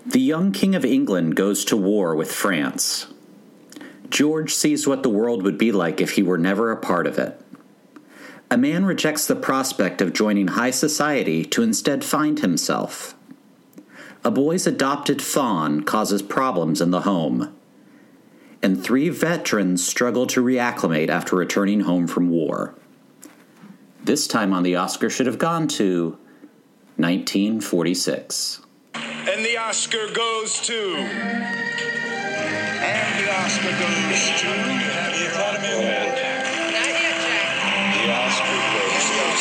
The young King of England goes to war with France. George sees what the world would be like if he were never a part of it. A man rejects the prospect of joining high society to instead find himself. A boy's adopted fawn causes problems in the home. And 3 veterans struggle to reacclimate after returning home from war. This time on the Oscar should have gone to 1946. And the Oscar goes to... And the Oscar goes to... The Academy Award. The Oscar goes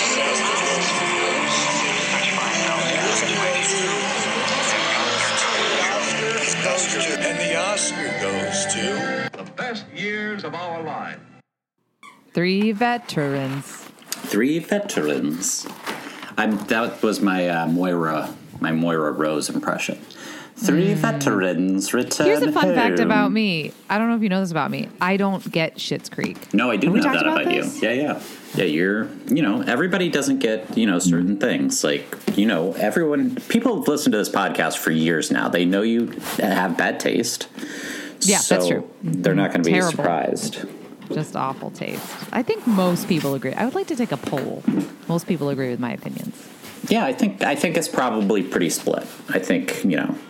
to... And the Oscar goes to... The best years of our lives. 3 veterans. 3 veterans. That was my Moira Rose impression. 3 veterans return. Here's a fun home. fact about me. I don't know if you know this about me. I don't get Schitt's Creek. No, I do know that about this? you. Yeah. You're, everybody doesn't get, certain things. Like, people have listened to this podcast for years now. They know you have bad taste. Yeah, so that's true. They're not going to be Terrible. surprised. Just awful taste. I think most people agree. I would like to take a poll. Most people agree with my opinions. Yeah, I think it's probably pretty split. I think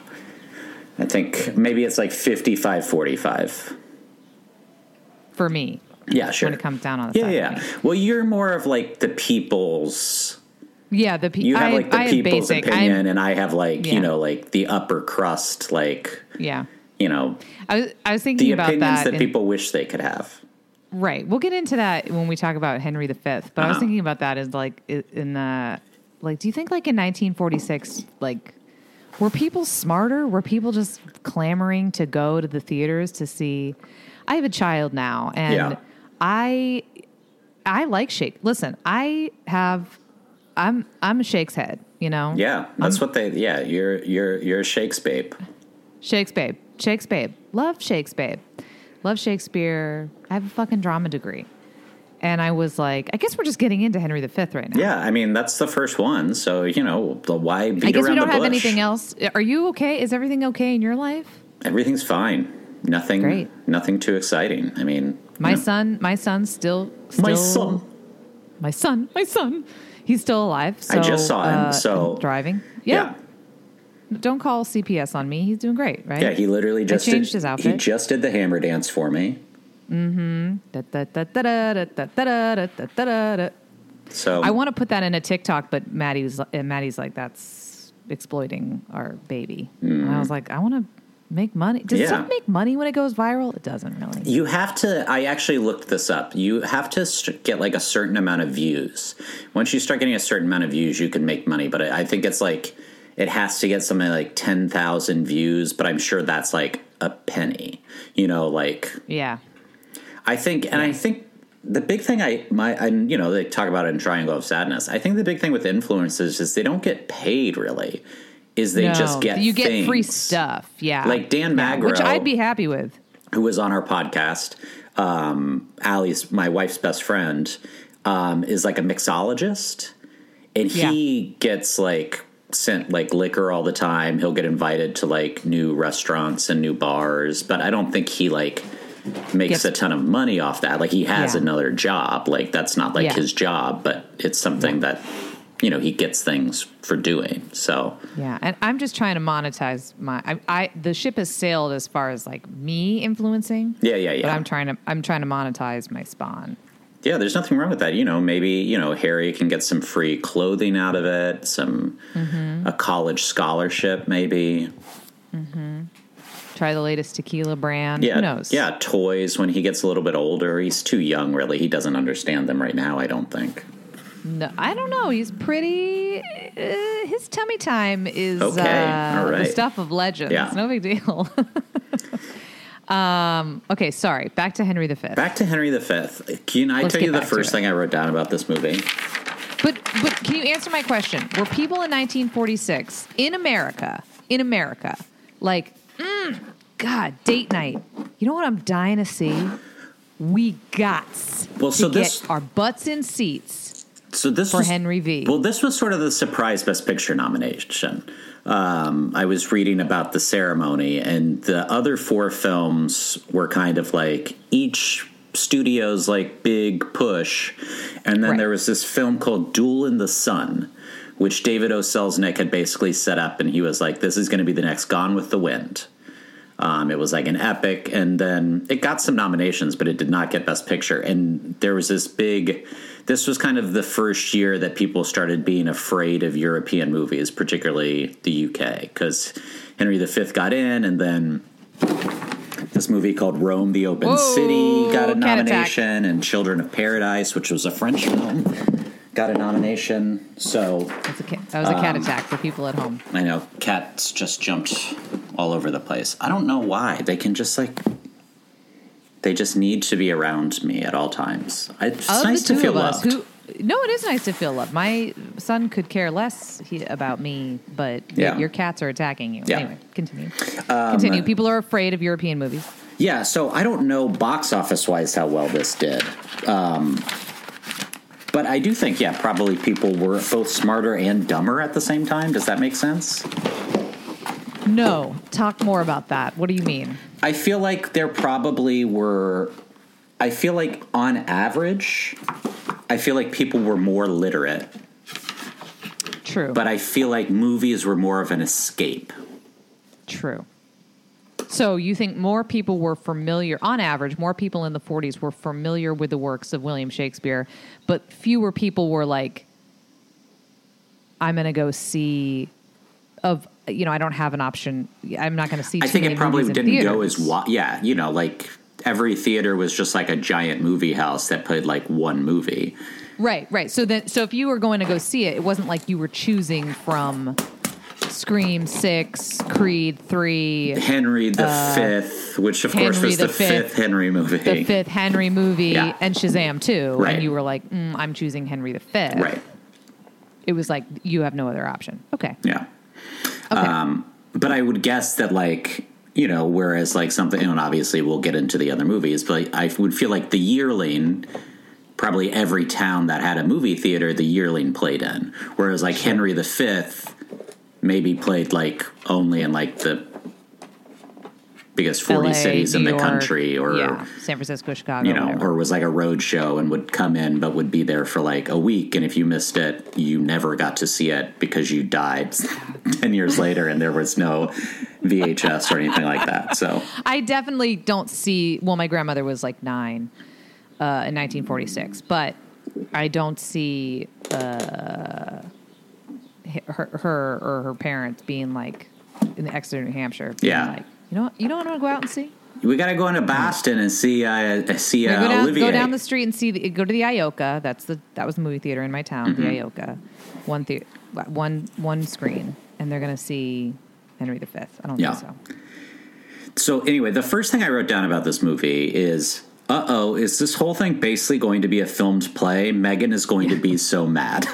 maybe it's like 55-45. For me. Yeah, sure. When it comes down on the side. Yeah. Well, you're more of like the people's. Yeah, You have like the people's opinion, and I have like Yeah. like the upper crust, like Yeah. I was thinking the about opinions that. people wish they could have. Right. We'll get into that when we talk about Henry V. But I was thinking about that as like in the do you think like in 1946 were people smarter? Were people just clamoring to go to the theaters to see? I have a child now, and I like Shake. Listen, I'm a Shake's head. Yeah, that's what they. Yeah, you're a Shakes babe. Shakes babe. Love Shakes babe. Love Shakespeare. I have a fucking drama degree. And I was like, I guess we're just getting into Henry V right now. Yeah, I mean, that's the first one. So, why beat around the bush? I guess we don't have anything else. Are you okay? Is everything okay in your life? Everything's fine. Nothing. Great. Nothing too exciting. I mean, my son's still my son. He's still alive. So, I just saw him. So driving. Yeah. Don't call CPS on me. He's doing great, right? Yeah, he literally just changed his outfit. He just did the hammer dance for me. Mm-hmm. So I want to put that in a TikTok, but Maddie's like, that's exploiting our baby. And I was like, I want to make money. Does stuff make money when it goes viral? It doesn't really. You have to. I actually looked this up. You have to get like a certain amount of views. Once you start getting a certain amount of views, you can make money. But I think it's like it has to get something like 10,000 views. But I'm sure that's like a penny. Yeah. I think the big thing they talk about it in Triangle of Sadness. I think the big thing with influencers is they don't get paid really. They just get get free stuff. Yeah. Like Dan Magro, which I'd be happy with, who was on our podcast. Allie's, my wife's best friend, is like a mixologist, and he gets like sent like liquor all the time. He'll get invited to like new restaurants and new bars, but I don't think he like makes a ton of money off that. Like he has another job. Like that's not like his job, but it's something that he gets things for doing. So yeah, and I'm just trying to monetize the ship has sailed as far as like me influencing. Yeah. But I'm trying to monetize my spawn. Yeah, there's nothing wrong with that. Maybe Harry can get some free clothing out of it, a college scholarship, maybe. Mm-hmm. Try the latest tequila brand. Yeah, who knows? Yeah, toys when he gets a little bit older. He's too young, really. He doesn't understand them right now, I don't think. No, I don't know. He's pretty. His tummy time is okay. All right. The stuff of legends. Yeah. No big deal. Okay, sorry. Back to Henry V. Back to Henry V. Can I tell you the first thing I wrote down about this movie? But can you answer my question? Were people in 1946 in America, like, God, date night? You know what I'm dying to see? We got to get our butts in seats So this for was, Henry V. Well, this was sort of the surprise Best Picture nomination. I was reading about the ceremony, and the other 4 films were kind of like each studio's like big push, and then there was this film called Duel in the Sun, which David O. Selznick had basically set up, and he was like, "This is going to be the next Gone with the Wind." It was like an epic, and then it got some nominations, but it did not get Best Picture. And there was this was kind of the first year that people started being afraid of European movies, particularly the UK, because Henry V got in, and then this movie called Rome, the Open City got a nomination, and Children of Paradise, which was a French film, got a nomination. So that was a cat attack for people at home. I know, cats just jumped all over the place. I don't know why. They can just they just need to be around me at all times. It's nice to feel loved. No, it is nice to feel loved. My son could care less about me, but your cats are attacking you. Yeah. Anyway, continue. Continue. People are afraid of European movies. Yeah, so I don't know box office-wise how well this did. But I do think, probably people were both smarter and dumber at the same time. Does that make sense? No. Talk more about that. What do you mean? I feel like there probably were... I feel like on average, I feel like people were more literate. True. But I feel like movies were more of an escape. True. So you think more people were familiar, on average, more people in the 40s were familiar with the works of William Shakespeare, but fewer people were like, I'm going to go see, I don't have an option. I'm not going to see too I think many it probably movies in didn't theaters. go as, like every theater was just like a giant movie house that played like one movie. Right. So if you were going to go see it, it wasn't like you were choosing from Scream 6, Creed 3, Henry V, which of course was the fifth Henry movie. The 5th Henry movie, and Shazam 2. Right. And you were like, I'm choosing Henry V. Right. It was like, you have no other option. Okay. Yeah. Okay. But I would guess that whereas like something, and obviously we'll get into the other movies, but I would feel like The Yearling, probably every town that had a movie theater, The Yearling played in. Whereas like Henry V maybe played like only in like the biggest 40 LA, cities New in the York, country, or San Francisco, Chicago, whatever. or was like a road show and would come in but would be there for like a week, and if you missed it, you never got to see it because you died 10 years later and there was no VHS or anything like that. So I definitely don't see. Well, my grandmother was like 9 in 1946, but I don't see her or her parents being like in Exeter, New Hampshire. Yeah. Like, you know what I'm going to go out and see? we got to go into Boston and see Olivier. Go down the street and go to the Ioka. That was the movie theater in my town. The Ioka, one screen, and they're going to see Henry V. I don't think so. So anyway, the first thing I wrote down about this movie is, is this whole thing basically going to be a filmed play? Megan is going to be so mad.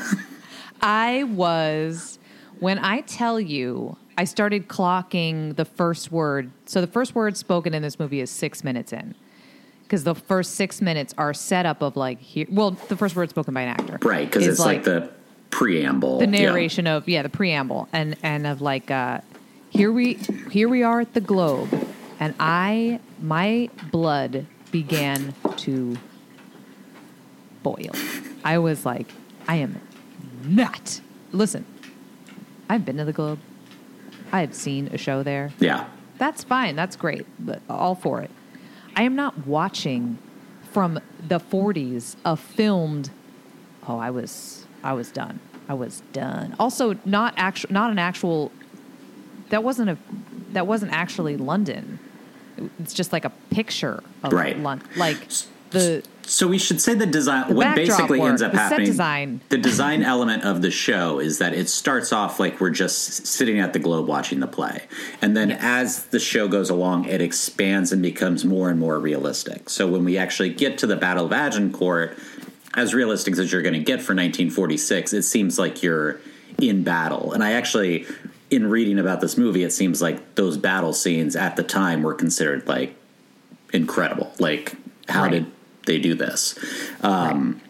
When I tell you, I started clocking the first word. So the first word spoken in this movie is 6 minutes in. Because the first 6 minutes are set up of the first word spoken by an actor. Right, because it's like the preamble. The narration of, the preamble. And of here we are at the Globe. And my blood began to boil. I was like, I am not. Listen, I've been to the Globe. I have seen a show there. Yeah. That's fine. That's great. But all for it. I am not watching from the 40s a filmed. Oh, I was done. I was done. Also, not an actual. That wasn't actually London. It's just like a picture of London, So we should say the design. What basically ends up happening, set design. The design element of the show is that it starts off like we're just sitting at the Globe watching the play, and then as the show goes along, it expands and becomes more and more realistic. So when we actually get to the Battle of Agincourt, as realistic as you're going to get for 1946, it seems like you're in battle. And I actually, in reading about this movie, it seems like those battle scenes at the time were considered like incredible. Like, how did they do this?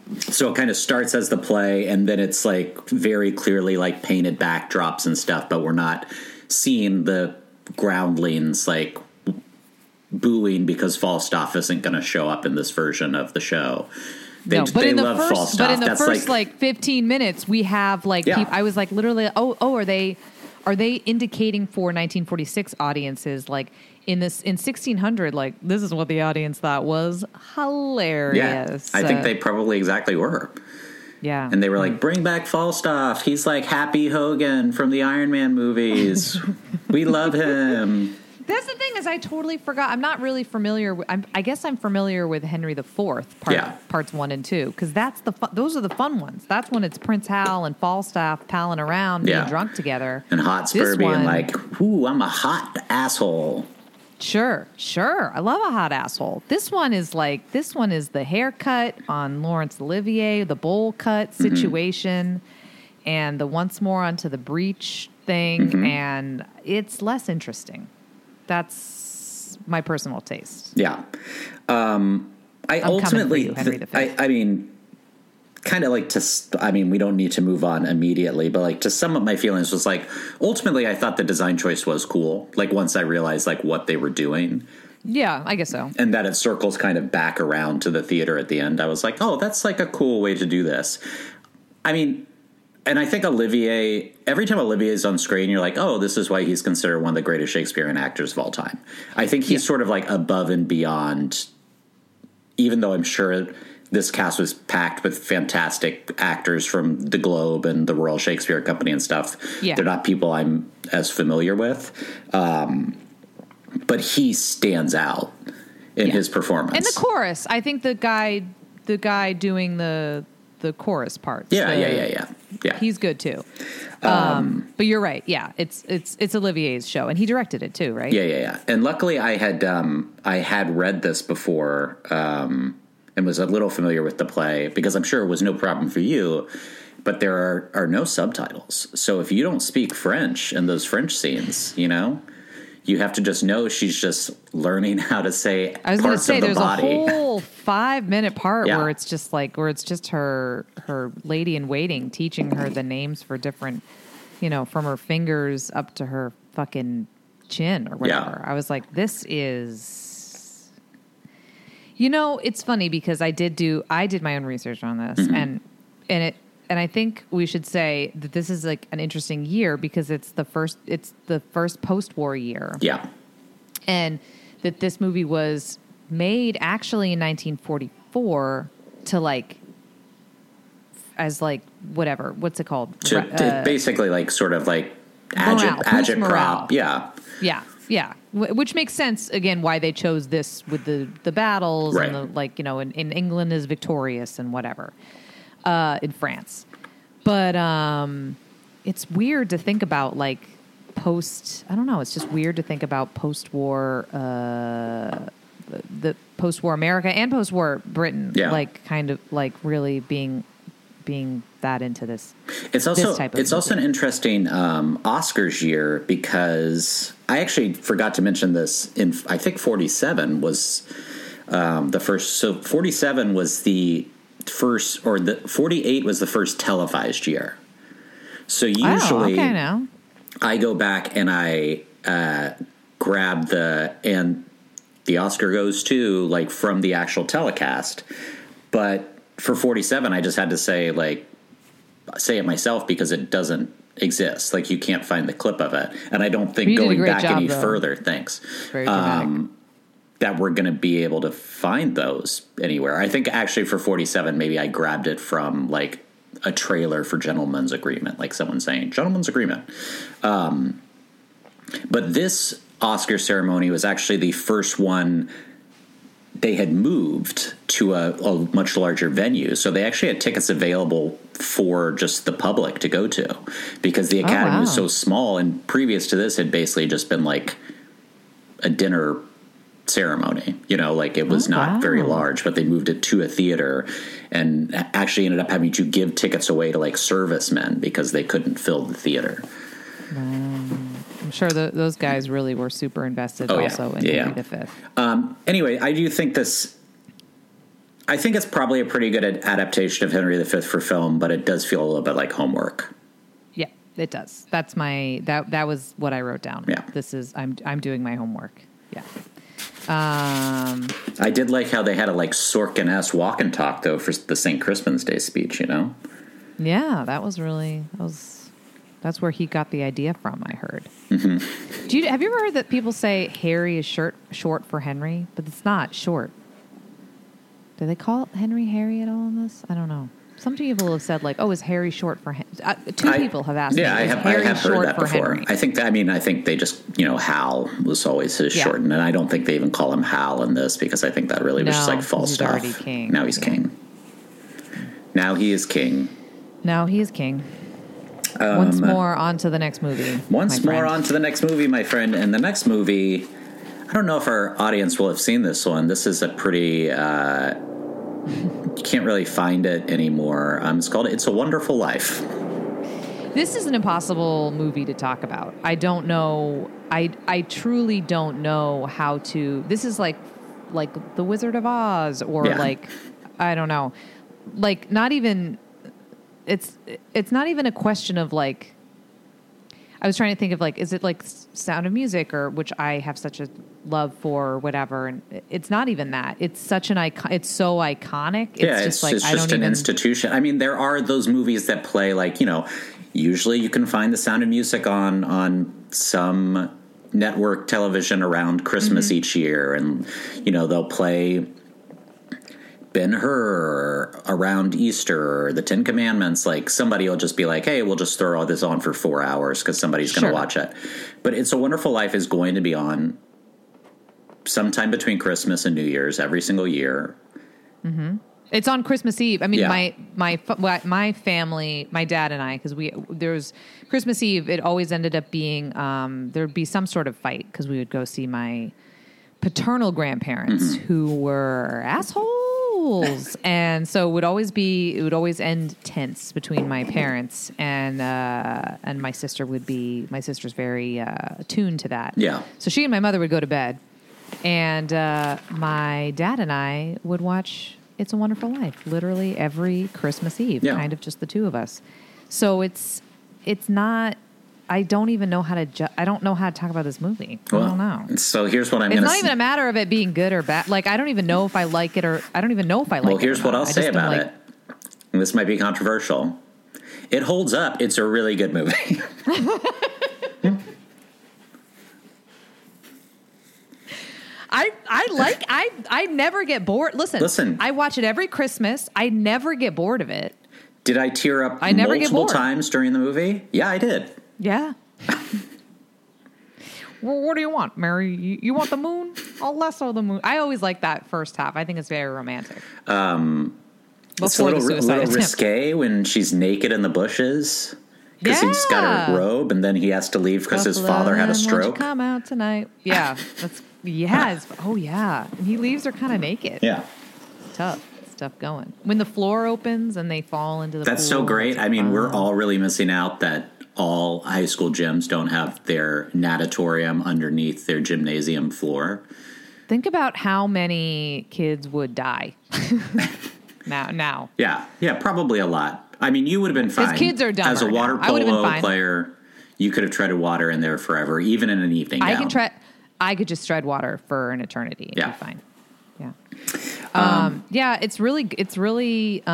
So it kind of starts as the play, and then it's like very clearly like painted backdrops and stuff, but we're not seeing the groundlings like booing because Falstaff isn't going to show up in this version of the show. They love Falstaff. But in the That's first like 15 minutes, we have like I was like literally, are they indicating for 1946 audiences like in 1600, like this is what the audience thought was hilarious. Yeah, I think they probably exactly were. Yeah. And they were like, bring back Falstaff. He's like Happy Hogan from the Iron Man movies. We love him. That's the thing is I totally forgot. I'm not really familiar. I guess I'm familiar with Henry IV parts 1 and 2 because those are the fun ones. That's when it's Prince Hal and Falstaff palling around being drunk together. And Hotspur being like, ooh, I'm a hot asshole. Sure. I love a hot asshole. This one is the haircut on Laurence Olivier, the bowl cut situation, and the once more onto the breech thing, and it's less interesting. That's my personal taste. Yeah. I ultimately, you, Henry V. I mean, kind of like we don't need to move on immediately, but like to sum up my feelings was like, ultimately I thought the design choice was cool. Like once I realized like what they were doing. Yeah, I guess so. And that it circles kind of back around to the theater at the end. I was like, oh, that's like a cool way to do this. I mean, and I think Olivier, every time Olivier's on screen, you're like, oh, this is why he's considered one of the greatest Shakespearean actors of all time. I think he's sort of like above and beyond, even though I'm sure this cast was packed with fantastic actors from the Globe and the Royal Shakespeare Company and stuff. Yeah. They're not people I'm as familiar with. But he stands out in his performance. And the chorus, I think the guy doing the chorus parts. Yeah. He's good too. But you're right. Yeah, it's Olivier's show, and he directed it too, right? Yeah. And luckily, I had read this before and was a little familiar with the play because I'm sure it was no problem for you. But there are no subtitles, so if you don't speak French in those French scenes, you have to just know she's just learning how to say I was going to say there's a whole 5-minute part where it's just her lady in waiting teaching her the names for different, from her fingers up to her fucking chin or whatever. I was like, this is, it's funny because I did my own research on this and I think we should say that this is like an interesting year because it's the first post-war year. Yeah. And that this movie was made actually in 1944 to whatever, what's it called? To basically like sort of like agitprop. Yeah. Which makes sense again why they chose this with the battles right. and in England is victorious and whatever. In France. But it's weird to think about I don't know, it's just weird to think about post-war the post-war America and post-war Britain kind of really being that into this. It's also movie. An interesting Oscars year because I actually forgot to mention this in I think 47 was the first, so 47 was the first, or the 48 was the first televised year. So usually I go back and I grab and the Oscar goes to from the actual telecast. But for 47, I just had to say it myself because it doesn't exist. You can't find the clip of it. And I don't think going back any further, thanks. Very dramatic. That we're going to be able to find those anywhere. I think actually for 47, maybe I grabbed it from a trailer for Gentleman's Agreement, like someone saying Gentleman's Agreement. But this Oscar ceremony was actually the first one they had moved to a much larger venue. So they actually had tickets available for just the public to go to because the Academy was so small. And previous to this had basically just been a dinner ceremony, it was not very large, but they moved it to a theater and actually ended up having to give tickets away to servicemen because they couldn't fill the theater. I'm sure those guys really were super invested in Henry V. Anyway, I do think this I think it's probably a pretty good adaptation of Henry V for film, but it does feel a little bit like homework. Yeah, it does. That's that was what I wrote down. Yeah. This is I'm doing my homework. Yeah. I did like how they had a like Sorkin-esque walk and talk though for the St. Crispin's Day speech, you know? Yeah, that's where he got the idea from, I heard. Mm-hmm. Have you ever heard that people say Harry is short for Henry, but it's not short? Do they call Henry Harry at all in this? I don't know. Some people have said like, "Oh, is Harry short for Henry?" Two people have asked. Yeah, me, I have heard that before. Henry? I think they just Hal was always his shortened, and I don't think they even call him Hal in this because I think that really was just like false stuff. He's already king. Now he's king. Now he is king. Now he is king. Once more on to the next movie. Once more on to the next movie, my friend. And the next movie, I don't know if our audience will have seen this one. This is a pretty. You can't really find it anymore. It's called It's a Wonderful Life. This is an impossible movie to talk about. I don't know. I truly don't know how to. This is like The Wizard of Oz or like, I don't know. Like not even, it's not even a question of like, I was trying to think of like, is it like Sound of Music or which I have such a love for or whatever. And it's not even that. It's such an icon. It's so iconic. It's just an institution. I mean, there are those movies that play like, usually you can find the Sound of Music on some network television around Christmas each year. And, they'll play Ben-Hur around Easter or the Ten Commandments. Like somebody will just be like, hey, we'll just throw all this on for 4 hours because somebody's going to watch it. But It's a Wonderful Life is going to be on sometime between Christmas and New Year's every single year. Mm-hmm. It's on Christmas Eve. I mean, my family, my dad and I, because there's Christmas Eve, it always ended up being, there'd be some sort of fight because we would go see my paternal grandparents who were assholes. And so it would always end tense between my parents and my sister my sister's very attuned to that. Yeah. So she and my mother would go to bed. And my dad and I would watch It's a Wonderful Life literally every Christmas Eve, kind of just the two of us. So it's not. I don't even know how to. I don't know how to talk about this movie. I don't know. So here's what I'm. It's not even a matter of it being good or bad. Like I don't even know if I like it or I don't even know if I like it. Well, here's what I'll say about it. And this might be controversial. It holds up. It's a really good movie. I never get bored. Listen, I watch it every Christmas. I never get bored of it. Did I tear up multiple times during the movie? Yeah, I did. Yeah. Well, what do you want, Mary? You want the moon? I'll lasso the moon. I always like that first half. I think it's very romantic. It's a little risque when she's naked in the bushes. Because he's got her robe, and then he has to leave because his father had a stroke. Come out tonight. Yeah. Oh, yeah. And he leaves her kind of naked. Yeah. Tough stuff going. When the floor opens and they fall into the That's pool, so great. I mean, we're all really missing out that all high school gyms don't have their natatorium underneath their gymnasium floor. Think about how many kids would die now. Yeah, probably a lot. I mean, you would have been fine. His kids are dumber. As a water polo player, you could have treaded water in there forever, even in an evening gown. I could just tread water for an eternity. Yeah. It'd be fine. Yeah. It's really good. It's really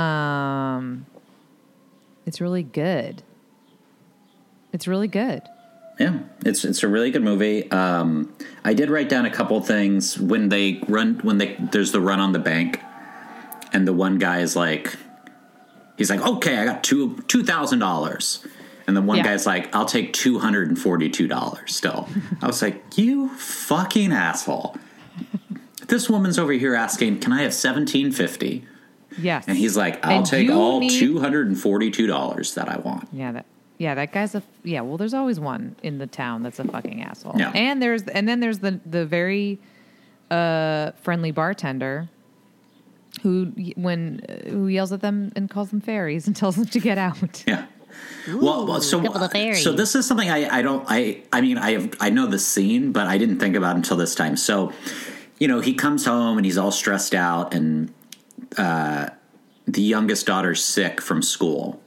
good. Yeah, it's a really good movie. I did write down a couple things when there's the run on the bank, and the one guy is like, he's like, okay, I got $2,000. And the one guy's like, I'll take $242 still. I was like, you fucking asshole. This woman's over here asking, can I have $1,750? Yes. And he's like, I'll take all $242 that I want. That guy's well, there's always one in the town that's a fucking asshole. Yeah. And then there's the very friendly bartender who yells at them and calls them fairies and tells them to get out. Yeah. Ooh, so this is something I know the scene, but I didn't think about until this time. So, he comes home and he's all stressed out, and the youngest daughter's sick from school.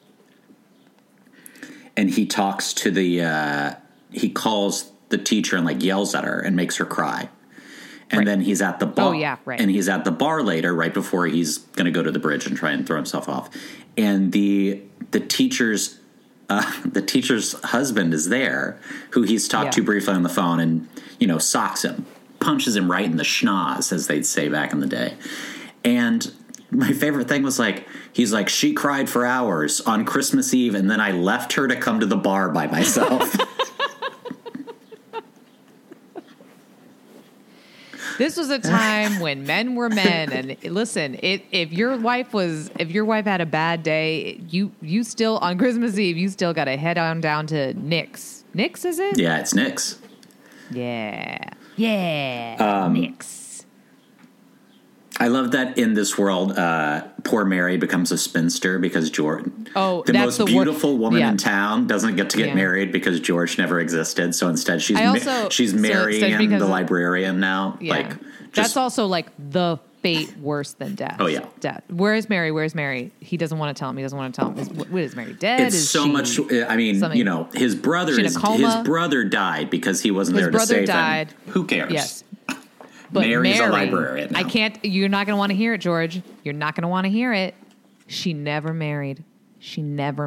And he talks to he calls the teacher and like yells at her and makes her cry. And then he's at the bar. Oh, yeah, right. And he's at the bar later, right before he's going to go to the bridge and try and throw himself off. And the teacher's husband is there, who he's talked to briefly on the phone, and socks him, punches him right in the schnoz, as they'd say back in the day. And my favorite thing was he's like, she cried for hours on Christmas Eve, and then I left her to come to the bar by myself. This was a time when men were men, and listen, if your wife had a bad day, you still on Christmas Eve, you still got to head on down to Nick's. Nick's, is it? Yeah, it's Nick's. Yeah, Nick's. I love that in this world, poor Mary becomes a spinster because George, the most beautiful woman in town, doesn't get to get married because George never existed. So instead, she's marrying the librarian now. Yeah. That's also like the fate worse than death. Oh yeah, death. Where's Mary? He doesn't want to tell him. Is Mary dead? It's so much. I mean, his brother died because he wasn't there to save him. Who cares? Yes. But Mary's Mary, a librarian now. You're not going to want to hear it, George. You're not going to want to hear it. She never married. She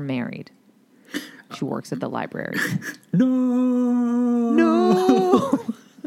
works at the library. No.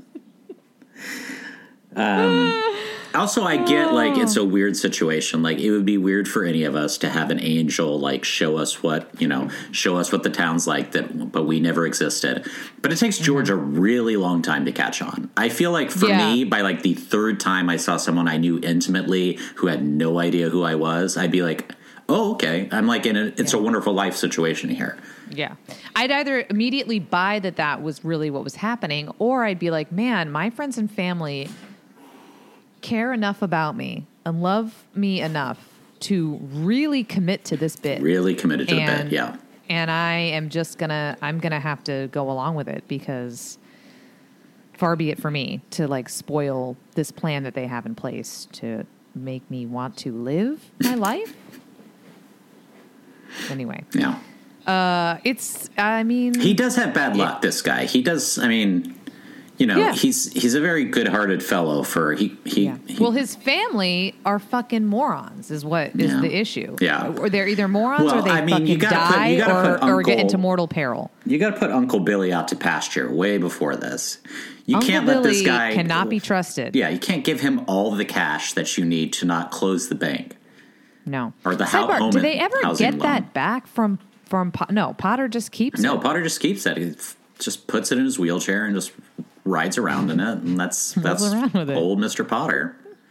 Also, I get it's a weird situation. It would be weird for any of us to have an angel show us what the town's like, but we never existed. But it takes George a really long time to catch on. I feel like for me, by the third time I saw someone I knew intimately who had no idea who I was, I'd be like, oh, okay. I'm in It's a Wonderful Life situation here. Yeah. I'd either immediately buy that was really what was happening, or I'd be like, man, my friends and family care enough about me and love me enough to really commit to this bit. Really committed to the bit, yeah. And I'm gonna have to go along with it, because far be it for me to spoil this plan that they have in place to make me want to live my life. Anyway. Yeah. He does have bad luck, this guy. He does, he's a very good-hearted fellow well, his family are fucking morons is the issue. Yeah. Or they're either morons or they die or get into mortal peril. You got to put Uncle Billy out to pasture way before this. You Uncle can't Billy let this guy cannot be trusted. Yeah, you can't give him all the cash that you need to not close the bank. No. Or the home. Do they ever get that back from no, Potter just keeps it. No, Potter just keeps it. He just puts it in his wheelchair and just rides around in it, and that's old Mr. Potter.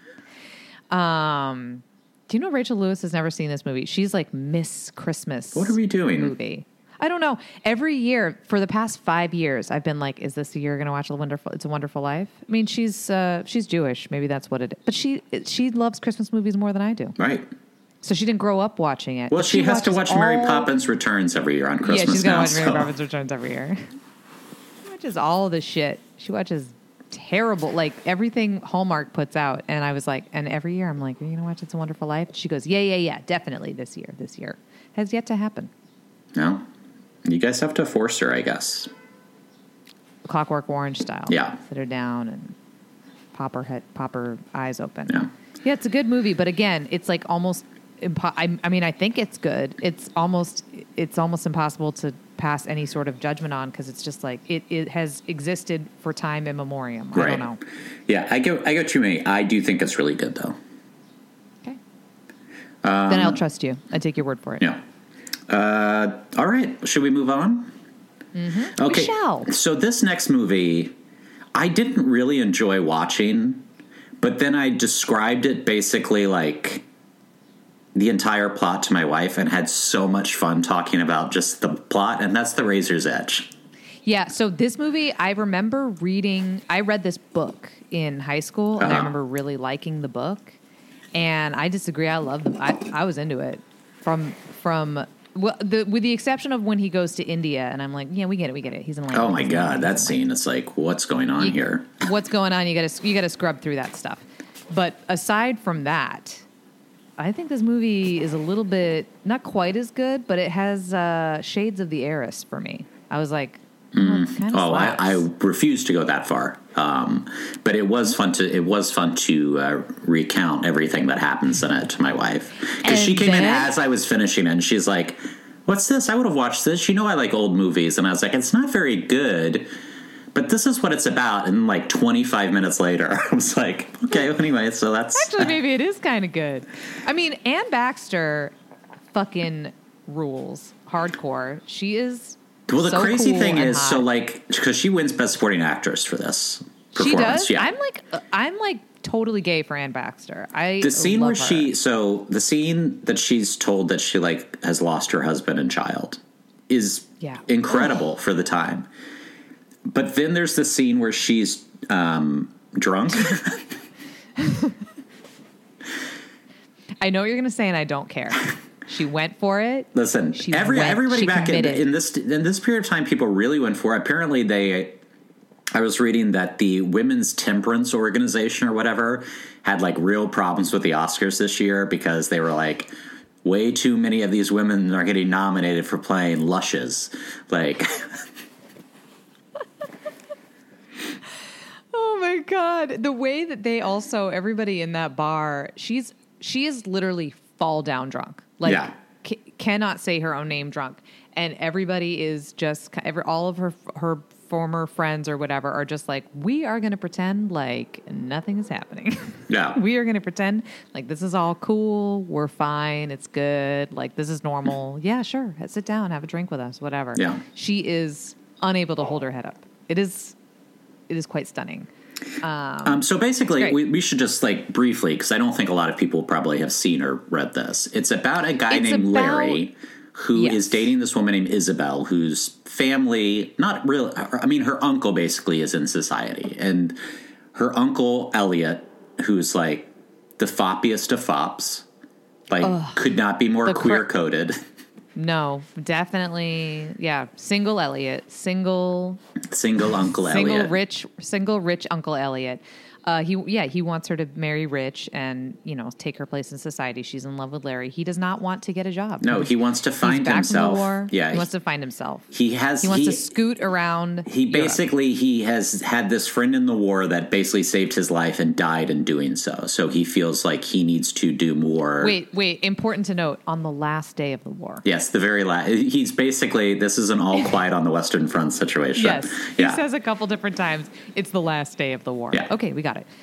Do you know Rachel Lewis has never seen this movie? She's like Miss Christmas. What are we doing? Movie. I don't know. Every year for the past 5 years, I've been like, "Is this the year you're going to watch It's a Wonderful Life?" I mean, she's Jewish. Maybe that's what it is. But she loves Christmas movies more than I do. Right. So she didn't grow up watching it. Well, she has to watch Mary Poppins Returns every year on Christmas. Yeah, she's going to watch Mary Poppins Returns every year. She watches all the shit. She watches terrible, everything Hallmark puts out. And I was like, and every year I'm like, are you going to watch It's a Wonderful Life? She goes, yeah, definitely this year. This year. Has yet to happen. No. You guys have to force her, I guess. Clockwork Orange style. Yeah. Sit her down and pop her eyes open. Yeah. Yeah, it's a good movie, but again, it's almost I think it's good. It's almost impossible to pass any sort of judgment on, because it's just it has existed for time immemorial. Right. I don't know. Yeah, I go too many. I do think it's really good, though. Okay. Then I'll trust you. I take your word for it. Yeah. All right. Should we move on? Mm-hmm. Okay. We shall. So this next movie, I didn't really enjoy watching, but then I described it basically the entire plot to my wife and had so much fun talking about just the plot, and that's The Razor's Edge. Yeah, so this movie, I remember I read this book in high school, and I remember really liking the book, and I disagree. I love them. I was into it with the exception of when he goes to India, and I'm like, yeah, we get it. He's in like, oh my God, that scene. It's like, what's going on here? What's going on? You got to scrub through that stuff. But aside from that, I think this movie is a little bit not quite as good, but it has shades of The Heiress for me. I was like, kind of slaps. I refuse to go that far. But it was fun to recount everything that happens in it to my wife, because she came in as I was finishing it, and she's like, "What's this? I would have watched this. You know, I like old movies." And I was like, "It's not very good, but this is what it's about." And like 25 minutes later, I was like, "Okay, anyway, so that's actually maybe it is kind of good." I mean, Anne Baxter fucking rules hardcore. She is. Well, the so crazy cool thing is, hot. so like, because she wins Best Supporting Actress for this performance. She does. Yeah. I'm like totally gay for Anne Baxter. The scene love where her. the scene that she's told that she like has lost her husband and child is incredible for the time. But then there's the scene where she's drunk. I know what you're going to say, and I don't care. She went for it. Listen, everybody back in this period of time, people really went for it. Apparently, I was reading that the Women's Temperance Organization or whatever had like real problems with the Oscars this year, because they were like, way too many of these women are getting nominated for playing lushes. Like, oh my God. The way that they also, everybody in that bar, she is literally fall down drunk. Like, cannot say her own name drunk. And everybody is just, all of her former friends or whatever are just like, we are going to pretend like nothing is happening. Yeah. We are going to pretend like this is all cool. We're fine. It's good. Like, this is normal. Yeah, sure. Sit down, have a drink with us, whatever. Yeah. She is unable to hold her head up. It is quite stunning. So basically, we should just like briefly, because I don't think a lot of people probably have seen or read this. It's about a guy named Larry who is dating this woman named Isabel, whose family, not real. I mean, her uncle basically is in society, and her uncle Elliot, who's like the foppiest of fops, like could not be more queer coded. No, definitely. Yeah. Single Elliot, single Uncle Elliot, single rich Uncle Elliot. He wants her to marry rich and, take her place in society. She's in love with Larry. He does not want to get a job. No, he wants to find himself. From the war. Yeah. He wants to find himself. He wants to scoot around. He has had this friend in the war that basically saved his life and died in doing so. So he feels like he needs to do more. Wait. Important to note, on the last day of the war. Yes, the very last. He's basically, this is an all quiet on the Western Front situation. Yes. He says a couple different times, it's the last day of the war. Yeah. Okay, we got it.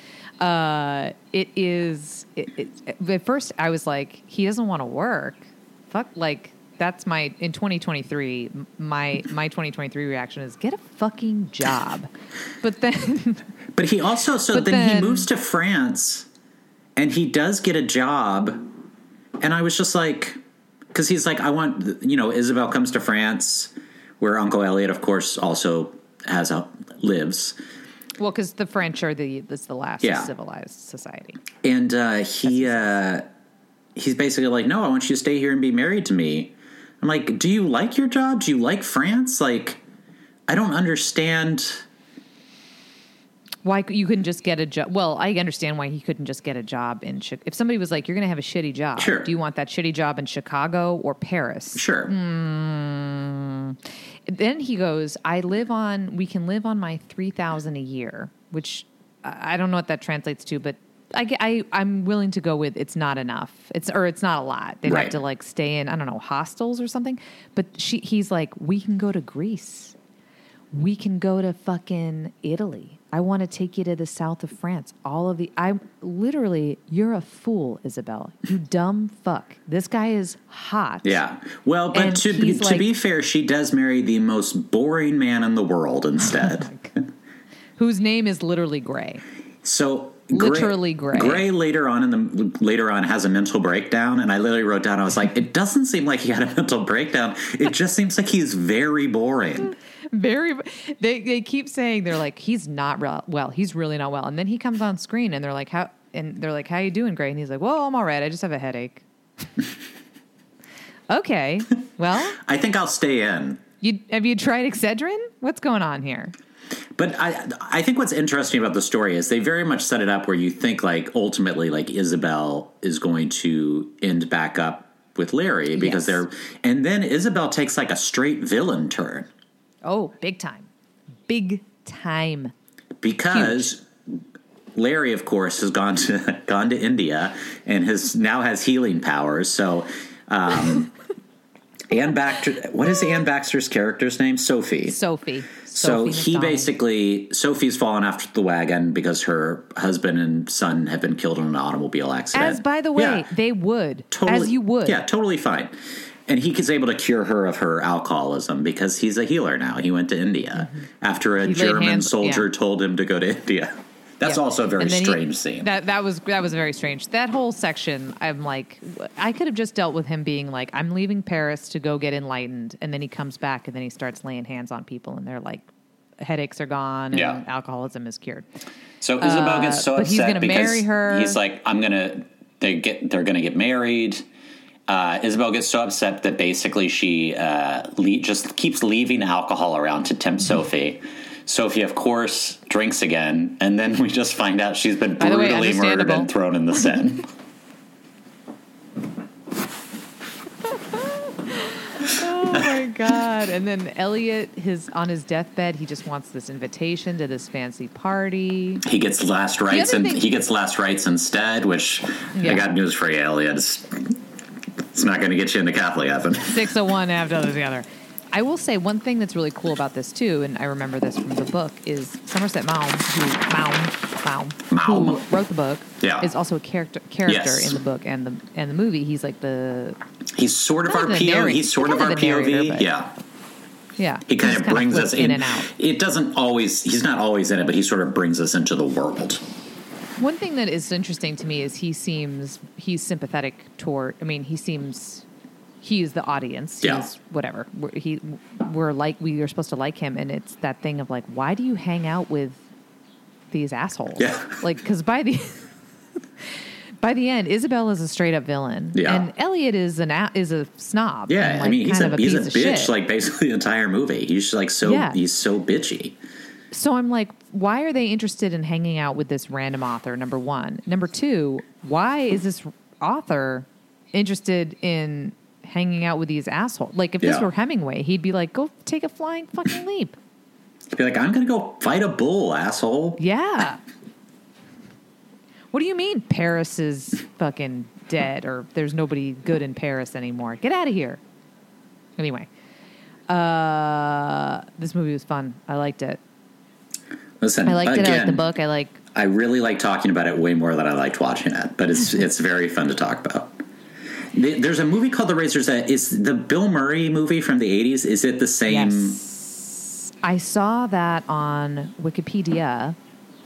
It is. At first, I was like, he doesn't want to work. Fuck, like that's in 2023. My 2023 reaction is get a fucking job. But then, but he also then he moves to France, and he does get a job, and I was just like, because he's like, I want, Isabel comes to France, where Uncle Elliot, of course, also lives. Well, because the French are the last civilized society. And he's basically like, no, I want you to stay here and be married to me. I'm like, do you like your job? Do you like France? Like, I don't understand why you couldn't just get a job. Well, I understand why he couldn't just get a job in Chicago. If somebody was like, you're going to have a shitty job. Sure. Do you want that shitty job in Chicago or Paris? Sure. Then he goes, we can live on my $3,000 a year, which I don't know what that translates to, but I'm willing to go with it's not enough. It's not a lot. They'd have to like stay in, I don't know, hostels or something. But he's like, we can go to Greece. We can go to fucking Italy. I want to take you to the south of France. You're a fool, Isabel. You dumb fuck. This guy is hot. Yeah. Well, but to be fair, she does marry the most boring man in the world instead. Whose name is literally Gray. So literally Gray. Gray later on has a mental breakdown, and I literally wrote down, I was like, it doesn't seem like he had a mental breakdown. It just seems like he's very boring. They keep saying, they're like, he's not well. He's really not well. And then he comes on screen and they're like, how you doing, Gray? And he's like, well, I'm all right. I just have a headache. Okay. Well, I think I'll stay in. Have you tried Excedrin? What's going on here? But I think what's interesting about the story is they very much set it up where you think like ultimately like Isabel is going to end back up with Larry because and then Isabel takes like a straight villain turn. Oh, big time. Big time. Because Larry, of course, has gone to India and now has healing powers. So Anne Baxter, what is Anne Baxter's character's name? Sophie. So he basically, Sophie's fallen after the wagon because her husband and son have been killed in an automobile accident. As, by the way, they would. Totally, as you would. Yeah, totally fine. And he is able to cure her of her alcoholism because he's a healer now. He went to India after a German soldier told him to go to India. That's also a very strange scene. That was very strange. That whole section, I'm like, I could have just dealt with him being like, I'm leaving Paris to go get enlightened, and then he comes back and then he starts laying hands on people, and they're like, headaches are gone and alcoholism is cured. So Isabel gets so upset he's gonna because marry her. He's like, they're gonna get married. Isabel gets so upset that basically she just keeps leaving alcohol around to tempt Sophie. Sophie, of course, drinks again, and then we just find out she's been brutally murdered and thrown in the Seine. Oh, my God. And then Elliot, on his deathbed, he just wants this invitation to this fancy party. He gets last rites, he gets last rites instead, which I got news for you, Elliot. It's not going to get you into Catholic heaven. 601 after together. I will say one thing that's really cool about this too, and I remember this from the book, is Somerset Maugham, who wrote the book, is also a character in the book and the movie. He's like he's sort of our POV. He's sort of our POV. Yeah. He kind of brings us in and out. It doesn't always. He's not always in it, but he sort of brings us into the world. One thing that is interesting to me is he's sympathetic toward. I mean, he's the audience. He's whatever. We are supposed to like him, and it's that thing of like, why do you hang out with these assholes? Yeah. Like, because by the end, Isabel is a straight up villain, and Elliot is a snob. Yeah, and, like, I mean, he's a bitch. Shit. Like basically the entire movie, he's like he's so bitchy. So I'm like, why are they interested in hanging out with this random author? Number one. Number two, why is this author interested in hanging out with these assholes? Like, if this were Hemingway, he'd be like, go take a flying fucking leap. He'd be like, I'm going to go fight a bull, asshole. Yeah. What do you mean Paris is fucking dead, or there's nobody good in Paris anymore? Get out of here. Anyway, this movie was fun. I liked it. Listen, I liked it. I liked the book. I really like talking about it way more than I liked watching it, but it's very fun to talk about. There's a movie called The Razor's Edge. Is the Bill Murray movie from the 80s? Is it the same? Yes. I saw that on Wikipedia.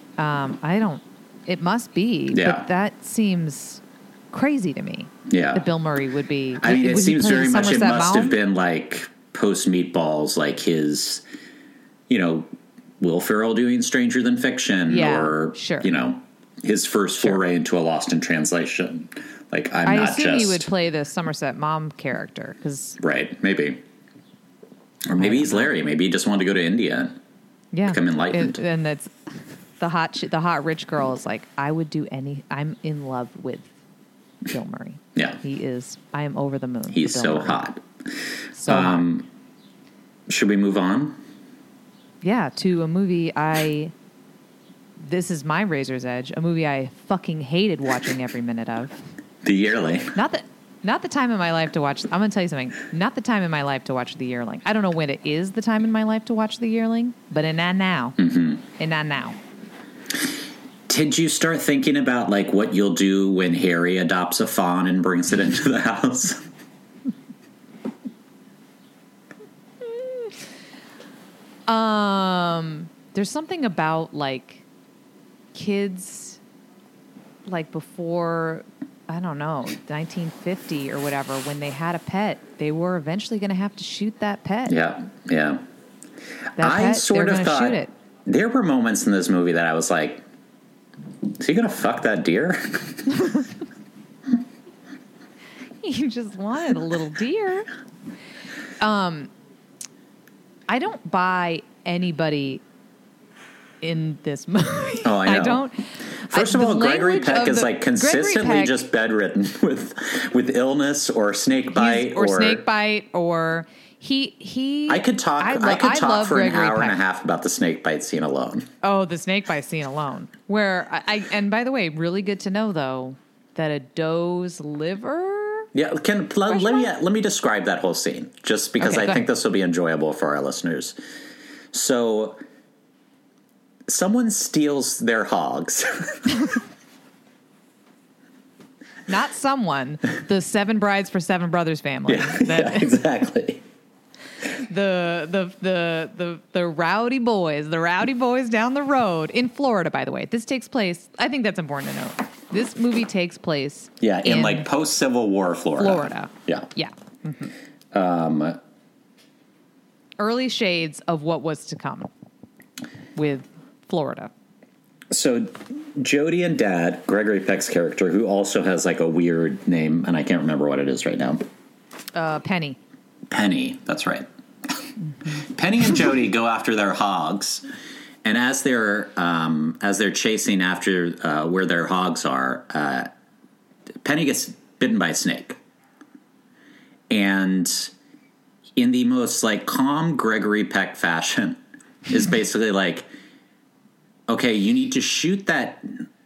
It must be. Yeah. But that seems crazy to me. Yeah. That Bill Murray would be. I mean, it seems very much it must have been like post Meatballs, like his, Will Ferrell doing Stranger Than Fiction, or his first foray into a Lost in Translation. Like I assume he would play the Somerset Maugham character right, maybe, or maybe he's Larry. Maybe he just wanted to go to India and become enlightened. And that's the hot rich girl is like, I would do I'm in love with Bill Murray. Yeah, he is. I am over the moon. He's so hot. So hot. Should we move on? Yeah, to a movie this is my Razor's Edge, a movie I fucking hated watching every minute of. The Yearling. Not the time in my life to watch. I'm going to tell you something. Not the time in my life to watch The Yearling. I don't know when it is the time in my life to watch The Yearling, but not now. Mm-hmm. And not now. Did you start thinking about like what you'll do when Harry adopts a fawn and brings it into the house? There's something about like kids, like before, I don't know, 1950 or whatever, when they had a pet, they were eventually going to have to shoot that pet. Yeah. I sort of thought there were moments in this movie that I was like, is he going to fuck that deer? You just wanted a little deer. I don't buy anybody in this movie. Oh, I know. don't. First of all, Gregory language Peck of is the- like Gregory consistently Peck- just bedridden with illness or snake bite or snake bite or he. I could talk. I love for an Gregory hour and a Peck. half about the snake bite scene alone. Oh, the snake bite scene alone. Where I and by the way, really good to know though that a doe's liver. Yeah, let me describe that whole scene just because Okay, I go think ahead. this will be enjoyable for our listeners. So, someone steals their hogs. Not someone. The 7 Brides for 7 Brothers family. Yeah, exactly. The rowdy boys down the road in Florida, by the way. This takes place, I think that's important to note. This movie takes place Yeah, in like post-Civil War Florida. Yeah. Yeah. Mm-hmm. Early shades of what was to come with Florida. So Jody and Dad, Gregory Peck's character, who also has like a weird name, and I can't remember what it is right now. Penny. Penny, that's right. Penny and Jody go after their hogs, and as they're chasing after where their hogs are, Penny gets bitten by a snake, and in the most like calm Gregory Peck fashion, is basically like, okay, you need to shoot that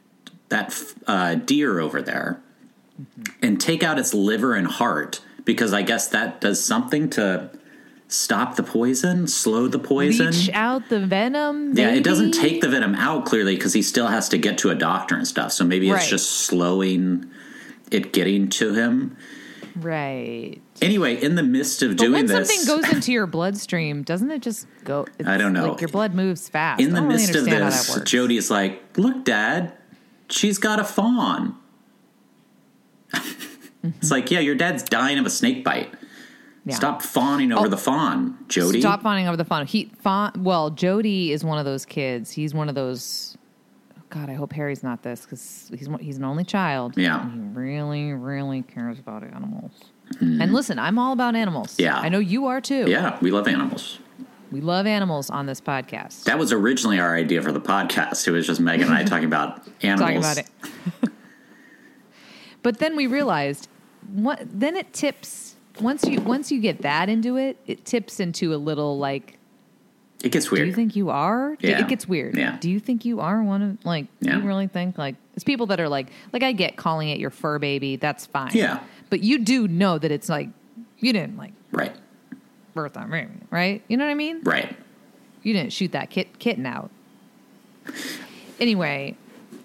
deer over there and take out its liver and heart, because I guess that does something to stop the poison, slow the poison. Leach out the venom, Yeah, maybe? it doesn't take the venom out, clearly, because he still has to get to a doctor and stuff. So maybe it's Right. just slowing it getting to him. Right. Anyway, in the midst of But doing when this... something goes into your bloodstream, doesn't it just go? I don't know. Like your blood moves fast. in I the don't really midst of understand how this, that works. Jody's like, look, Dad, she's got a fawn. It's like, yeah, your dad's dying of a snake bite. Yeah. Stop fawning over the fawn, Jody. Stop fawning over the fawn. Well, Jody is one of those kids. He's one of those. God, I hope Harry's not this, because he's an only child. Yeah. And he really, really cares about animals. And listen, I'm all about animals. Yeah. I know you are too. Yeah, we love animals. We love animals on this podcast. That was originally our idea for the podcast. It was just Megan and I talking about animals. Talking about it. But then we realized, then it tips. Once you get that into it, it tips into a little like. It gets Do weird. you think you are? Yeah. It gets weird. Yeah. Do you think you are one of like? Yeah. Do you really think like it's people that are like I get calling it your fur baby. That's fine. Yeah. But you do know that it's like you didn't like Right. birth that baby, right? You know what I mean? Right. You didn't shoot that kitten out. Anyway,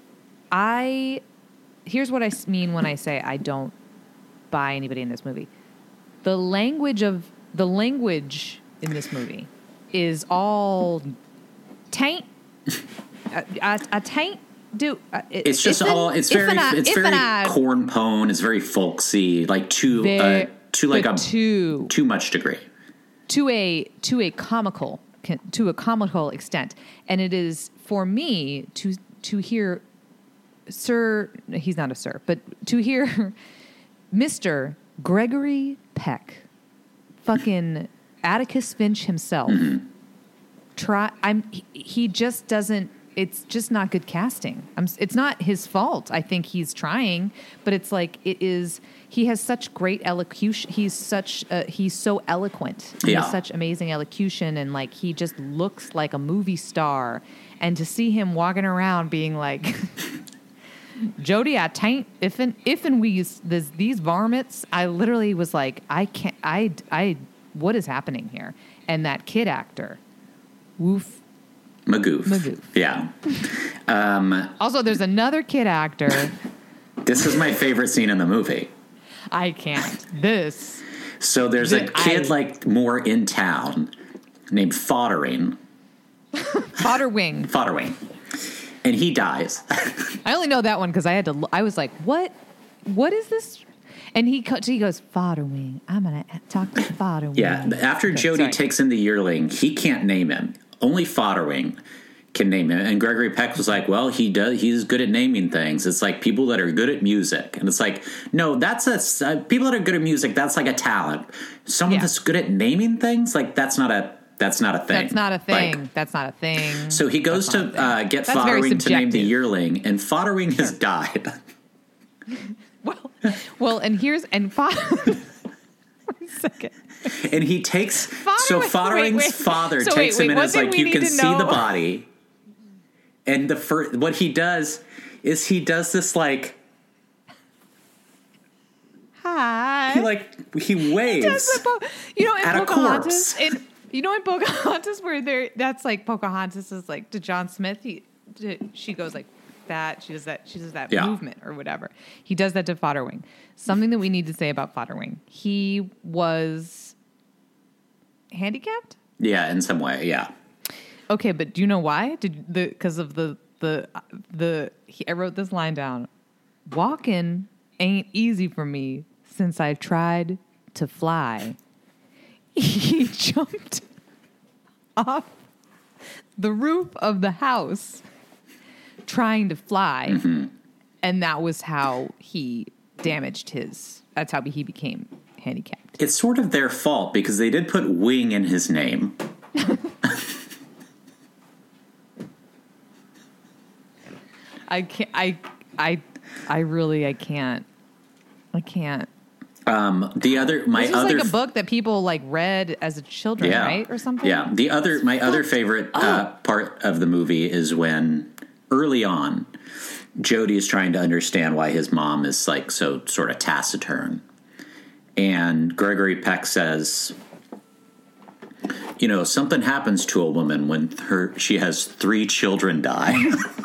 here's what I mean when I say I don't buy anybody in this movie. The language in this movie is all taint. A taint. It's just all. It's very corn pone. It's very folksy, like to too much degree. To a comical extent, and it is for me to hear Sir. He's not a sir, but to hear Mr. Gregory Peck, fucking Atticus Finch himself. He just doesn't. It's just not good casting. It's not his fault. I think he's trying, but it's like it is. He has such great elocution. He's so eloquent. He has such amazing elocution, and like he just looks like a movie star. And to see him walking around being like, Jody, I taint if and we these varmints. I literally was like, I can't. I what is happening here? And that kid actor, woof. Magoof. Yeah. Also, there's another kid actor. This is my favorite scene in the movie. I can't. This. So there's a kid like more in town named Foddering. Fodderwing. And he dies. I only know that one because I was like, what? What is this? And he goes, Fodderwing. I'm going to talk to Fodderwing. Yeah. After Jody takes in the yearling, he can't name him. Only Foddering can name him. And Gregory Peck was like, well, he's good at naming things. It's like people that are good at music. And it's like, no, that's people that are good at music, that's like a talent. Someone that's good at naming things, like that's not a That's not a thing. That's not a thing. Like, that's not a thing. so he goes to get That's very Fodderwing to name the subjective. yearling, and Fodderwing has died. Well, and here's and Wait a second. And he takes Foddering's father So takes him in one as thing like we you need can to see know- the body. And what he does is he does this like Hi. he waves You know, in at a Pocahontas, corpse. in Pocahontas, where that's like Pocahontas is like to John Smith. She goes like that. She does that Yeah. movement or whatever. He does that to Fodderwing. Something that we need to say about Fodderwing. He was handicapped. Yeah, in some way, yeah. Okay, but do you know why? Because of I wrote this line down. Walking ain't easy for me since I tried to fly. He jumped off the roof of the house trying to fly, and that was how he damaged that's how he became handicapped. It's sort of their fault because they did put wing in his name. I can't. I really. I can't. The other, my This is other, like a book that people like read as a children, yeah, right, or something. Yeah. My other favorite part of the movie is when early on, Jody is trying to understand why his mom is like so sort of taciturn, and Gregory Peck says, "You know, something happens to a woman when she has 3 children die."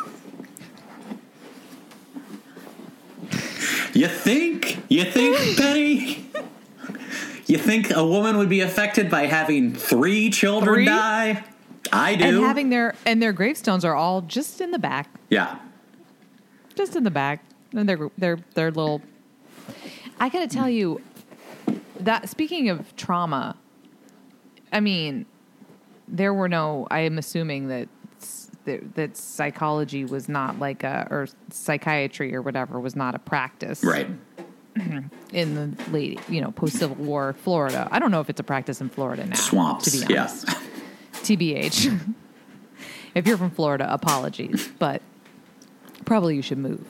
You think, Penny? You think a woman would be affected by having 3 children 3? die? I do. And having their gravestones are all just in the back, Yeah. just in the back, and they're little. I gotta tell you that speaking of trauma, I mean, there were no. I am assuming that psychology was not like or psychiatry or whatever was not a practice, Right. in the late, post-Civil War Florida. I don't know if it's a practice in Florida now. Swamps. To be Yeah. honest. TBH. If you're from Florida, apologies, but probably you should move.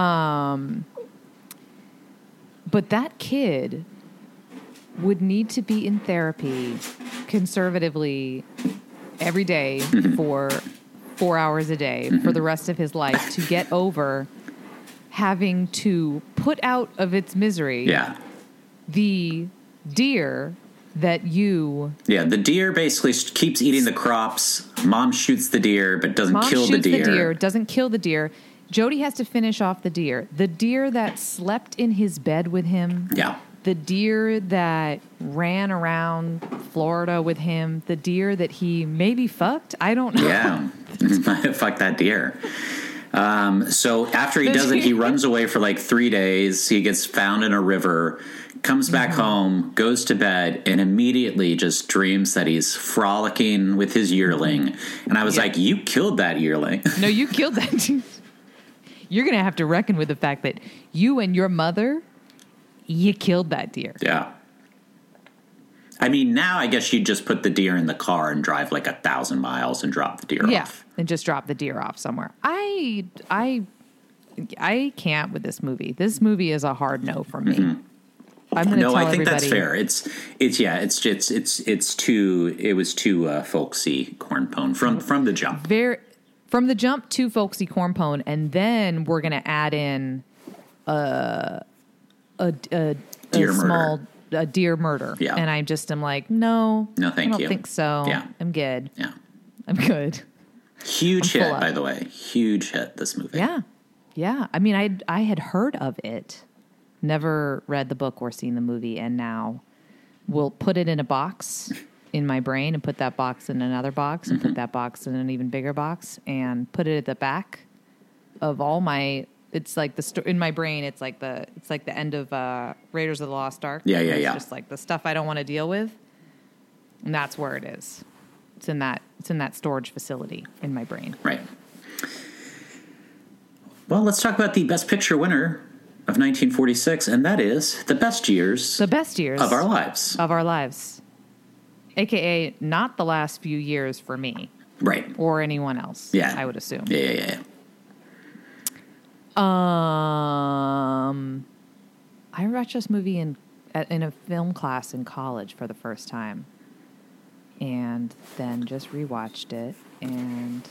But that kid would need to be in therapy conservatively every day for 4 hours a day for the rest of his life to get over having to put out of its misery Yeah. the deer that you... Yeah, the deer basically keeps eating the crops. Mom shoots the deer, but doesn't Mom kill shoots the deer. doesn't kill the deer. Jody has to finish off the deer. The deer that slept in his bed with him. Yeah. The deer that ran around Florida with him. The deer that he maybe fucked. I don't know. Yeah. Fuck that deer. So after he does it, he runs away for like 3 days. He gets found in a river, comes back home, goes to bed, and immediately just dreams that he's frolicking with his yearling. And I was like, you killed that yearling. No, you killed that deer. You're going to have to reckon with the fact that you and your mother, you killed that deer. Yeah. I mean, now I guess you'd just put the deer in the car and drive like 1,000 miles and drop the deer off. And just drop the deer off somewhere. I can't with this movie. This movie is a hard no for me. I'm going to tell I think everybody. that's fair. It was too folksy corn pone from the jump. From the jump to folksy corn pone, and then we're going to add in a deer murder. Yeah. And I'm like, no, No, thank I don't you. think so. Yeah. I'm good. Yeah. I'm good. Huge I'm hit, full up. by the way. Huge hit, this movie. Yeah. Yeah. I mean, I had heard of it, never read the book or seen the movie, and now we'll put it in a box in my brain and put that box in another box and put that box in an even bigger box and put it at the back of all my... It's like in my brain. It's like the end of Raiders of the Lost Ark. Yeah. It's just like the stuff I don't want to deal with, and that's where it is. It's in that storage facility in my brain. Right. Well, let's talk about the Best Picture winner of 1946, and that is The Best Years The best years of Our Lives. of our lives. AKA not the last few years for me. Right. Or anyone else. Yeah. I would assume. Yeah. I watched this movie in a film class in college for the first time. And then just rewatched it. And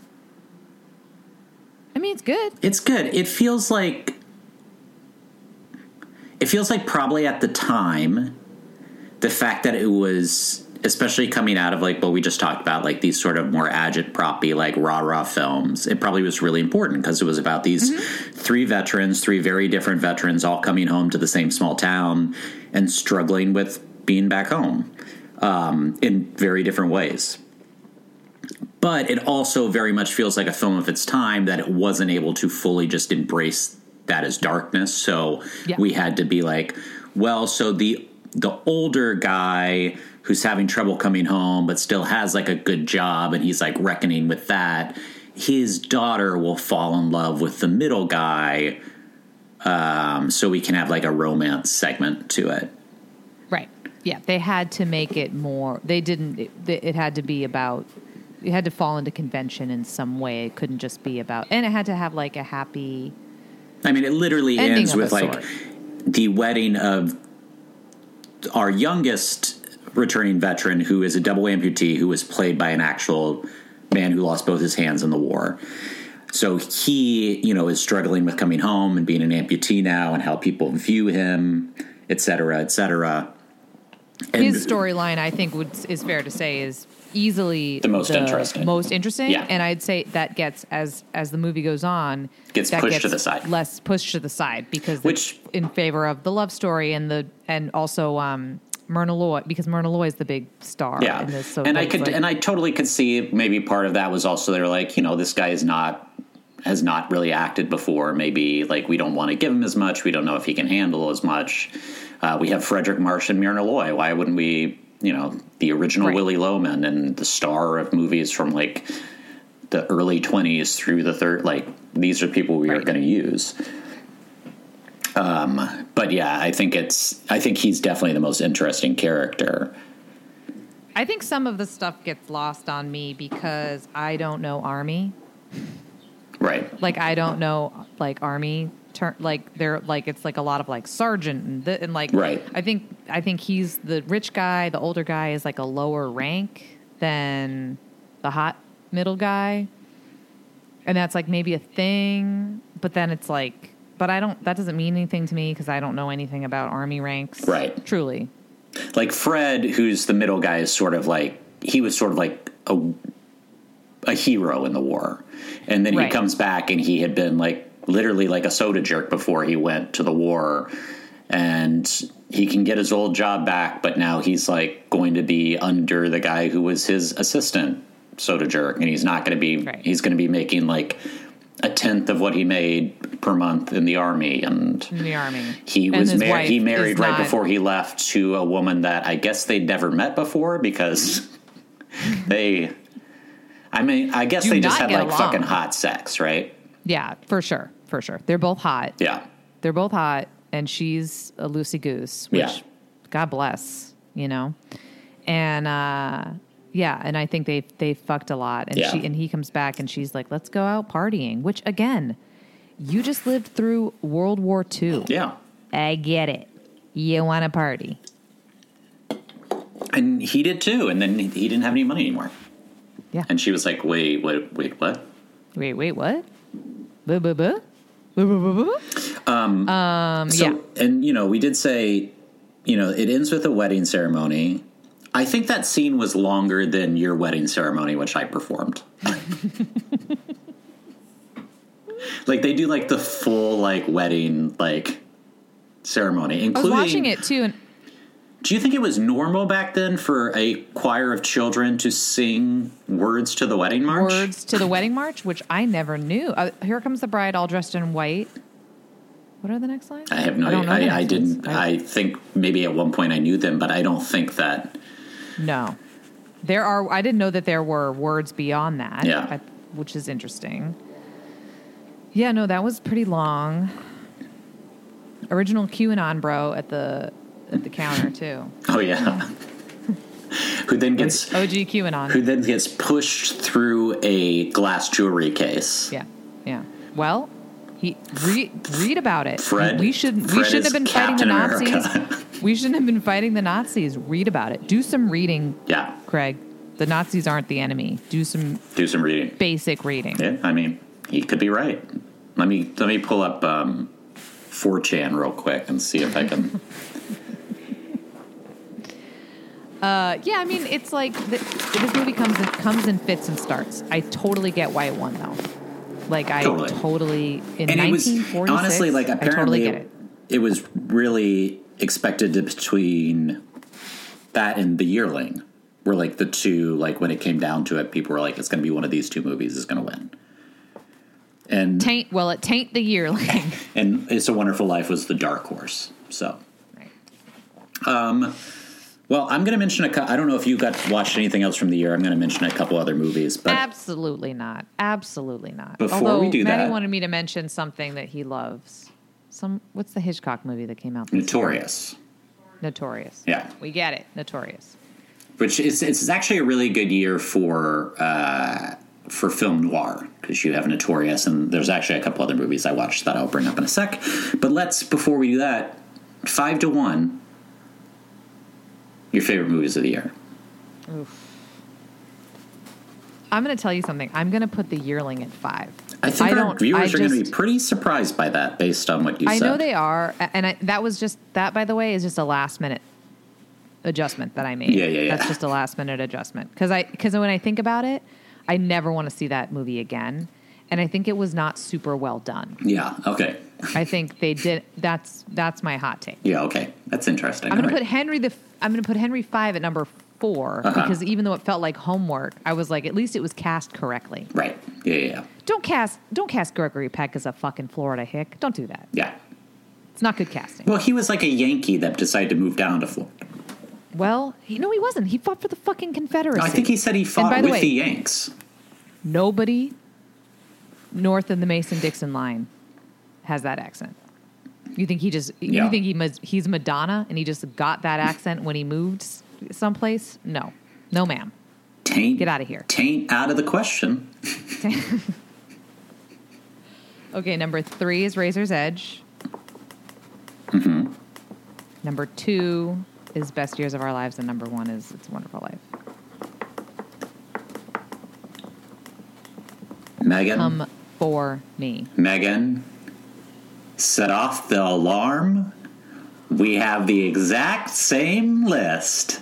I mean, it's good. It's good. It feels like probably at the time, the fact that it was, especially coming out of like what we just talked about, like these sort of more agitprop-y, like rah-rah films, it probably was really important because it was about these three very different veterans all coming home to the same small town and struggling with being back home in very different ways. But it also very much feels like a film of its time that it wasn't able to fully just embrace that as darkness. So we had to be like, well, so the older guy who's having trouble coming home but still has like a good job and he's like reckoning with that, his daughter will fall in love with the middle guy, so we can have like a romance segment to it. Right. Yeah, they had to make it more. They didn't. It had to be about. It had to fall into convention in some way. It couldn't just be about. And it had to have like a happy. I mean, it literally ends with like sort. The wedding of our youngest returning veteran, who is a double amputee, who was played by an actual man who lost both his hands in the war. So he, is struggling with coming home and being an amputee now and how people view him, et cetera, et cetera. And his storyline, I think, is fair to say, is easily the most interesting. Yeah. And I'd say that gets, as the movie goes on, gets pushed to the side. Less pushed to the side because in favor of the love story and also Myrna Loy, because Myrna Loy is the big star in this. So and I totally could see maybe part of that was also they're like, this guy has not really acted before. Maybe like we don't want to give him as much. We don't know if he can handle as much. We have Frederick Marsh and Myrna Loy. Why wouldn't we, the original Willy Loman and the star of movies from like the early 20s through the third, like these are people we are going to use. But yeah, I think he's definitely the most interesting character. I think some of the stuff gets lost on me because I don't know Army. Right. Like I don't know like Army like they're like it's like a lot of like sergeant and like right. I think he's the rich guy, the older guy is like a lower rank than the hot middle guy. And that's like maybe a thing, but then it's like that doesn't mean anything to me because I don't know anything about Army ranks. Right. Truly. Like Fred, who's the middle guy, is sort of like he was sort of like a hero in the war. And then he comes back and he had been like literally like a soda jerk before he went to the war, and he can get his old job back, but now he's like going to be under the guy who was his assistant soda jerk, and he's not going to be he's going to be making like a tenth of what he made per month in the Army. And he was he married right before he left to a woman that I guess they'd never met before because I guess they just had like fucking hot sex, right? Yeah, for sure. They're both hot. Yeah. They're both hot, and she's a loosey goose, which God bless, And and I think they fucked a lot. And he comes back and she's like, let's go out partying, which again, you just lived through World War II. Yeah. I get it. You want to party. And he did too, and then he didn't have any money anymore. Yeah. And she was like, wait, what? Wait, what? And, we did say, it ends with a wedding ceremony. I think that scene was longer than your wedding ceremony, which I performed. Like, they do, like, the full, like, wedding, like, ceremony. Including, I was watching it, too, and do you think it was normal back then for a choir of children to sing words to the wedding march? Words to the wedding march, which I never knew. Here comes the bride all dressed in white. What are the next lines? I have no idea. I didn't. I think maybe at one point I knew them, but I don't think that. No. I didn't know that there were words beyond that. Yeah. Which is interesting. Yeah, no, that was pretty long. Original QAnon bro at the counter too. Oh yeah. who then gets OG QAnon. who then gets pushed through a glass jewelry case. Yeah. Well, read about it. Fred we shouldn't have been fighting the Captain Nazis. America. We shouldn't have been fighting the Nazis. Read about it. Do some reading. Yeah. Craig. The Nazis aren't the enemy. Do some reading. basic reading. Yeah, I mean, he could be right. Let me pull up 4chan real quick and see if I can. Yeah, I mean, it's like this movie comes in fits and starts. I totally get why it won, though. Like, I totally in and 1946. It was, honestly, like, apparently I totally get it. It was really expected to between that and The Yearling, were like the two, like, when it came down to it, people were like, it's going to be one of these two movies is going to win. And it taint The Yearling. And It's a Wonderful Life was the dark horse. So, right. Well, I'm going to mention I don't know if you watched anything else from the year. I'm going to mention a couple other movies, but Absolutely not. Before Although we do Maddie that, wanted me to mention something that he loves. What's the Hitchcock movie that came out? Notorious. Notorious. Yeah, we get it. Notorious. Which it's actually a really good year for film noir, because you have Notorious, and there's actually a couple other movies I watched that I'll bring up in a sec. But before we do that, 5-1. Your favorite movies of the year. Oof. I'm going to tell you something. I'm going to put The Yearling at 5. I think our viewers are going to be pretty surprised by that, based on what you said. I know they are, and that, by the way, is just a last minute adjustment that I made. Yeah. That's just a last minute adjustment because when I think about it, I never want to see that movie again, and I think it was not super well done. Yeah. Okay. I think they did. That's my hot take. Yeah. Okay. That's interesting. I'm going to put Henry 5 at number 4 because even though it felt like homework, I was like, at least it was cast correctly. Right. Yeah. Don't cast Gregory Peck as a fucking Florida hick. Don't do that. Yeah. It's not good casting. Well, he was like a Yankee that decided to move down to Florida. Well, he wasn't. He fought for the fucking Confederacy. No, I think he said he fought with the Yanks. Nobody north of the Mason-Dixon line has that accent. You think he's Madonna and he just got that accent when he moved someplace? No, ma'am. Get out of here. Taint out of the question. Okay, number 3 is Razor's Edge. Mm-hmm. Number 2 is Best Years of Our Lives, and number 1 is It's a Wonderful Life. Megan. Come for me. Megan, set off the alarm. We have the exact same list.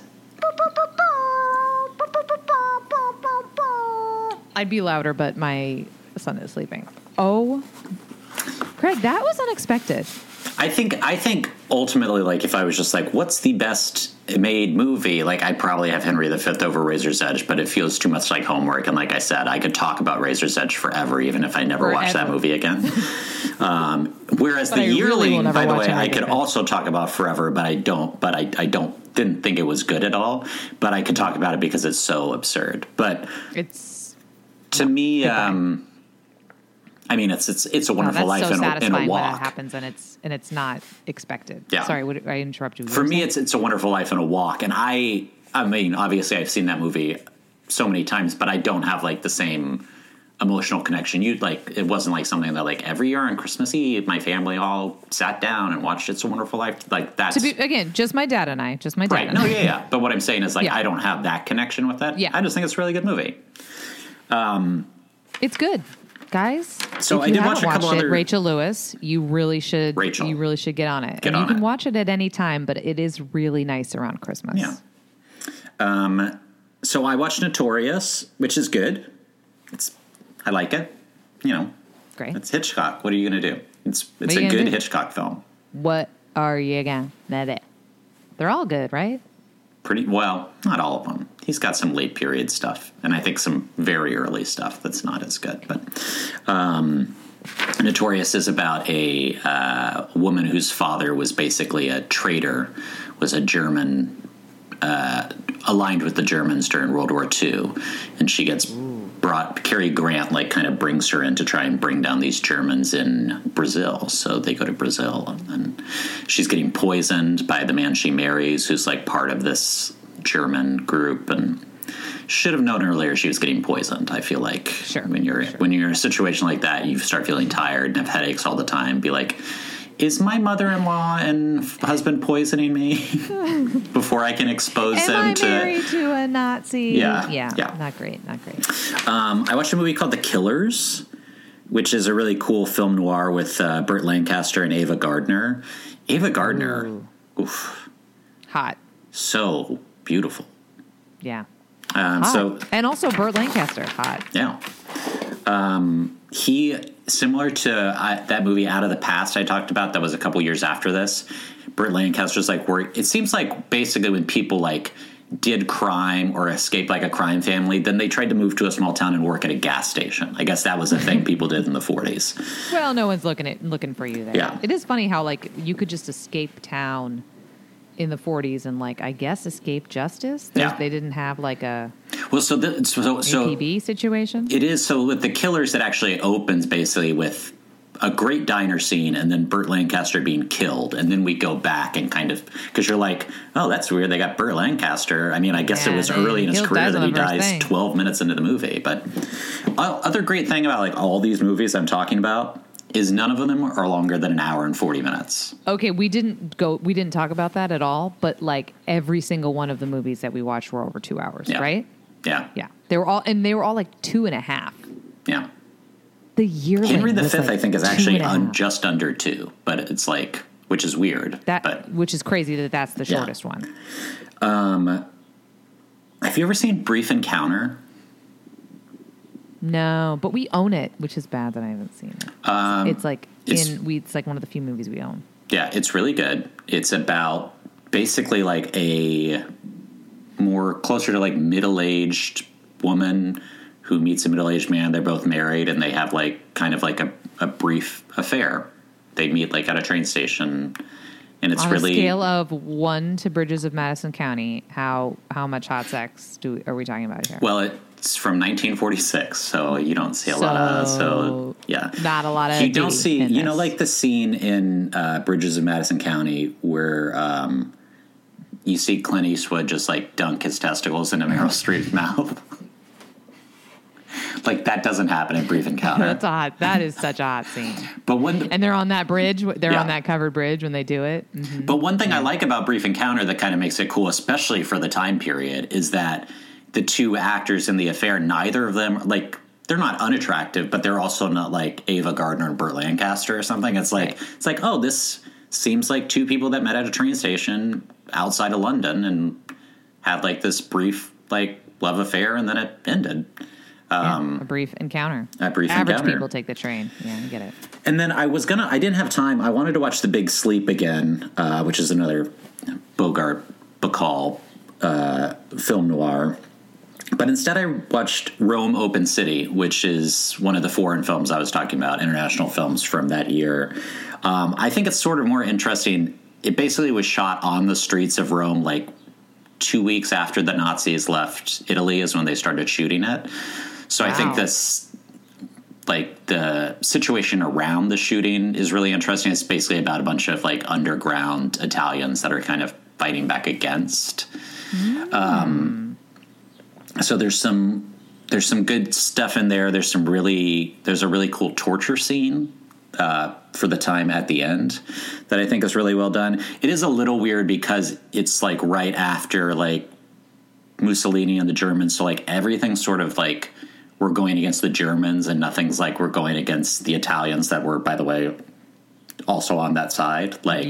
I'd be louder, but my son is sleeping. Oh, Craig, that was unexpected. I think ultimately, like, if I was just like, what's the best made movie? Like, I'd probably have Henry V over Razor's Edge, but it feels too much like homework. And like I said, I could talk about Razor's Edge forever, even if I never watch that movie again. Whereas The Yearling, really by the way, I could also talk about forever, but I don't. But I didn't think it was good at all. But I could talk about it because it's so absurd. But to me. I mean, it's a Wonderful Life in a walk. When that happens and it's not expected. Yeah. Sorry, I interrupted you. For me, it's a Wonderful Life in a walk, and I mean, obviously, I've seen that movie so many times, but I don't have like the same emotional connection. It wasn't like something that like every year on Christmas Eve, my family all sat down and watched It's a Wonderful Life. Like that's just my dad and I. Right? No, yeah. But what I'm saying is like I don't have that connection with that. Yeah. I just think it's a really good movie. It's good. Guys, so I did watch a couple other. Rachel Lewis, you really should get on it. You can watch it at any time, but it is really nice around Christmas. Yeah. So I watched Notorious, which is good. I like it. Great. It's Hitchcock. What are you going to do? It's a good Hitchcock film. What are you going to do? They're all good, right? Pretty well, not all of them. He's got some late period stuff, and I think some very early stuff that's not as good. But Notorious is about a woman whose father was basically a traitor, was a German, aligned with the Germans during World War II, and she gets Cary Grant kind of brings her in to try and bring down these Germans in Brazil. So they go to Brazil, and she's getting poisoned by the man she marries, who's like part of this German group, and should have known earlier she was getting poisoned. I feel like when you're in a situation like that, you start feeling tired and have headaches all the time. Be like, is my mother-in-law and husband poisoning me before I can expose them to... Am I married to a Nazi? Yeah. Not great. I watched a movie called The Killers, which is a really cool film noir with Burt Lancaster and Ava Gardner. Ava Gardner, oof. Hot. So beautiful. Yeah. So and also Burt Lancaster, hot. Yeah. He, similar to that movie Out of the Past I talked about that was a couple years after this, Burt Lancaster's like, it seems like basically when people like did crime or escaped like a crime family, then they tried to move to a small town and work at a gas station. I guess that was a thing people did in the 40s. Well, no one's looking for you there. Yeah. It is funny how like you could just escape town in the 40s and like I guess escape justice. They didn't have like a APB situation. It is. So with The Killers, it actually opens basically with a great diner scene and then Burt Lancaster being killed, and then we go back and kind of, because you're like, oh, that's weird, they got Burt Lancaster. I mean, I guess it was early in his career that he dies 12 minutes into the movie. But other great thing about like all these movies I'm talking about is none of them are longer than an hour and 40 minutes. Okay, we didn't talk about that at all, but like every single one of the movies that we watched were over 2 hours, right? Yeah. They were all like 2.5. Yeah. The Yearling, Henry V, like I think, is actually just under 2, but it's like, which is weird. Which is crazy that's the shortest one. Have you ever seen Brief Encounter? No, but we own it, which is bad that I haven't seen it. It's like it's like one of the few movies we own. Yeah, it's really good. It's about basically like a more closer to like middle-aged woman who meets a middle-aged man. They're both married and they have like kind of like a brief affair. They meet like at a train station, and it's on really a scale of 1 to Bridges of Madison County. How much hot sex are we talking about here? Well, it's from 1946, so you don't see a lot of. So yeah, not a lot of. You don't see, like the scene in Bridges of Madison County where you see Clint Eastwood just like dunk his testicles into Meryl Streep's mouth. Like that doesn't happen in Brief Encounter. That's hot. That is such a hot scene. But and they're on that bridge. They're on that covered bridge when they do it. Mm-hmm. But one thing I like about Brief Encounter that kind of makes it cool, especially for the time period, is that the two actors in the affair, neither of them, like, they're not unattractive, but they're also not like Ava Gardner and Burt Lancaster or something. It's like, oh, this seems like two people that met at a train station outside of London and had like this brief like love affair, and then it ended. A brief encounter. Average people take the train. Yeah, I get it. And then I didn't have time. I wanted to watch The Big Sleep again, which is another Bogart Bacall film noir. But instead I watched Rome Open City, which is one of the foreign films I was talking about, international films from that year. I think it's sort of more interesting. It basically was shot on the streets of Rome, like 2 weeks after the Nazis left Italy is when they started shooting it. So wow. I think this, like, the situation around the shooting is really interesting. It's basically about a bunch of, like, underground Italians that are kind of fighting back against. So there's some good stuff in there. There's a really cool torture scene for the time at the end that I think is really well done. It is a little weird because it's like right after like Mussolini and the Germans. So like everything's sort of like we're going against the Germans, and nothing's like we're going against the Italians that were, by the way, also on that side. Like,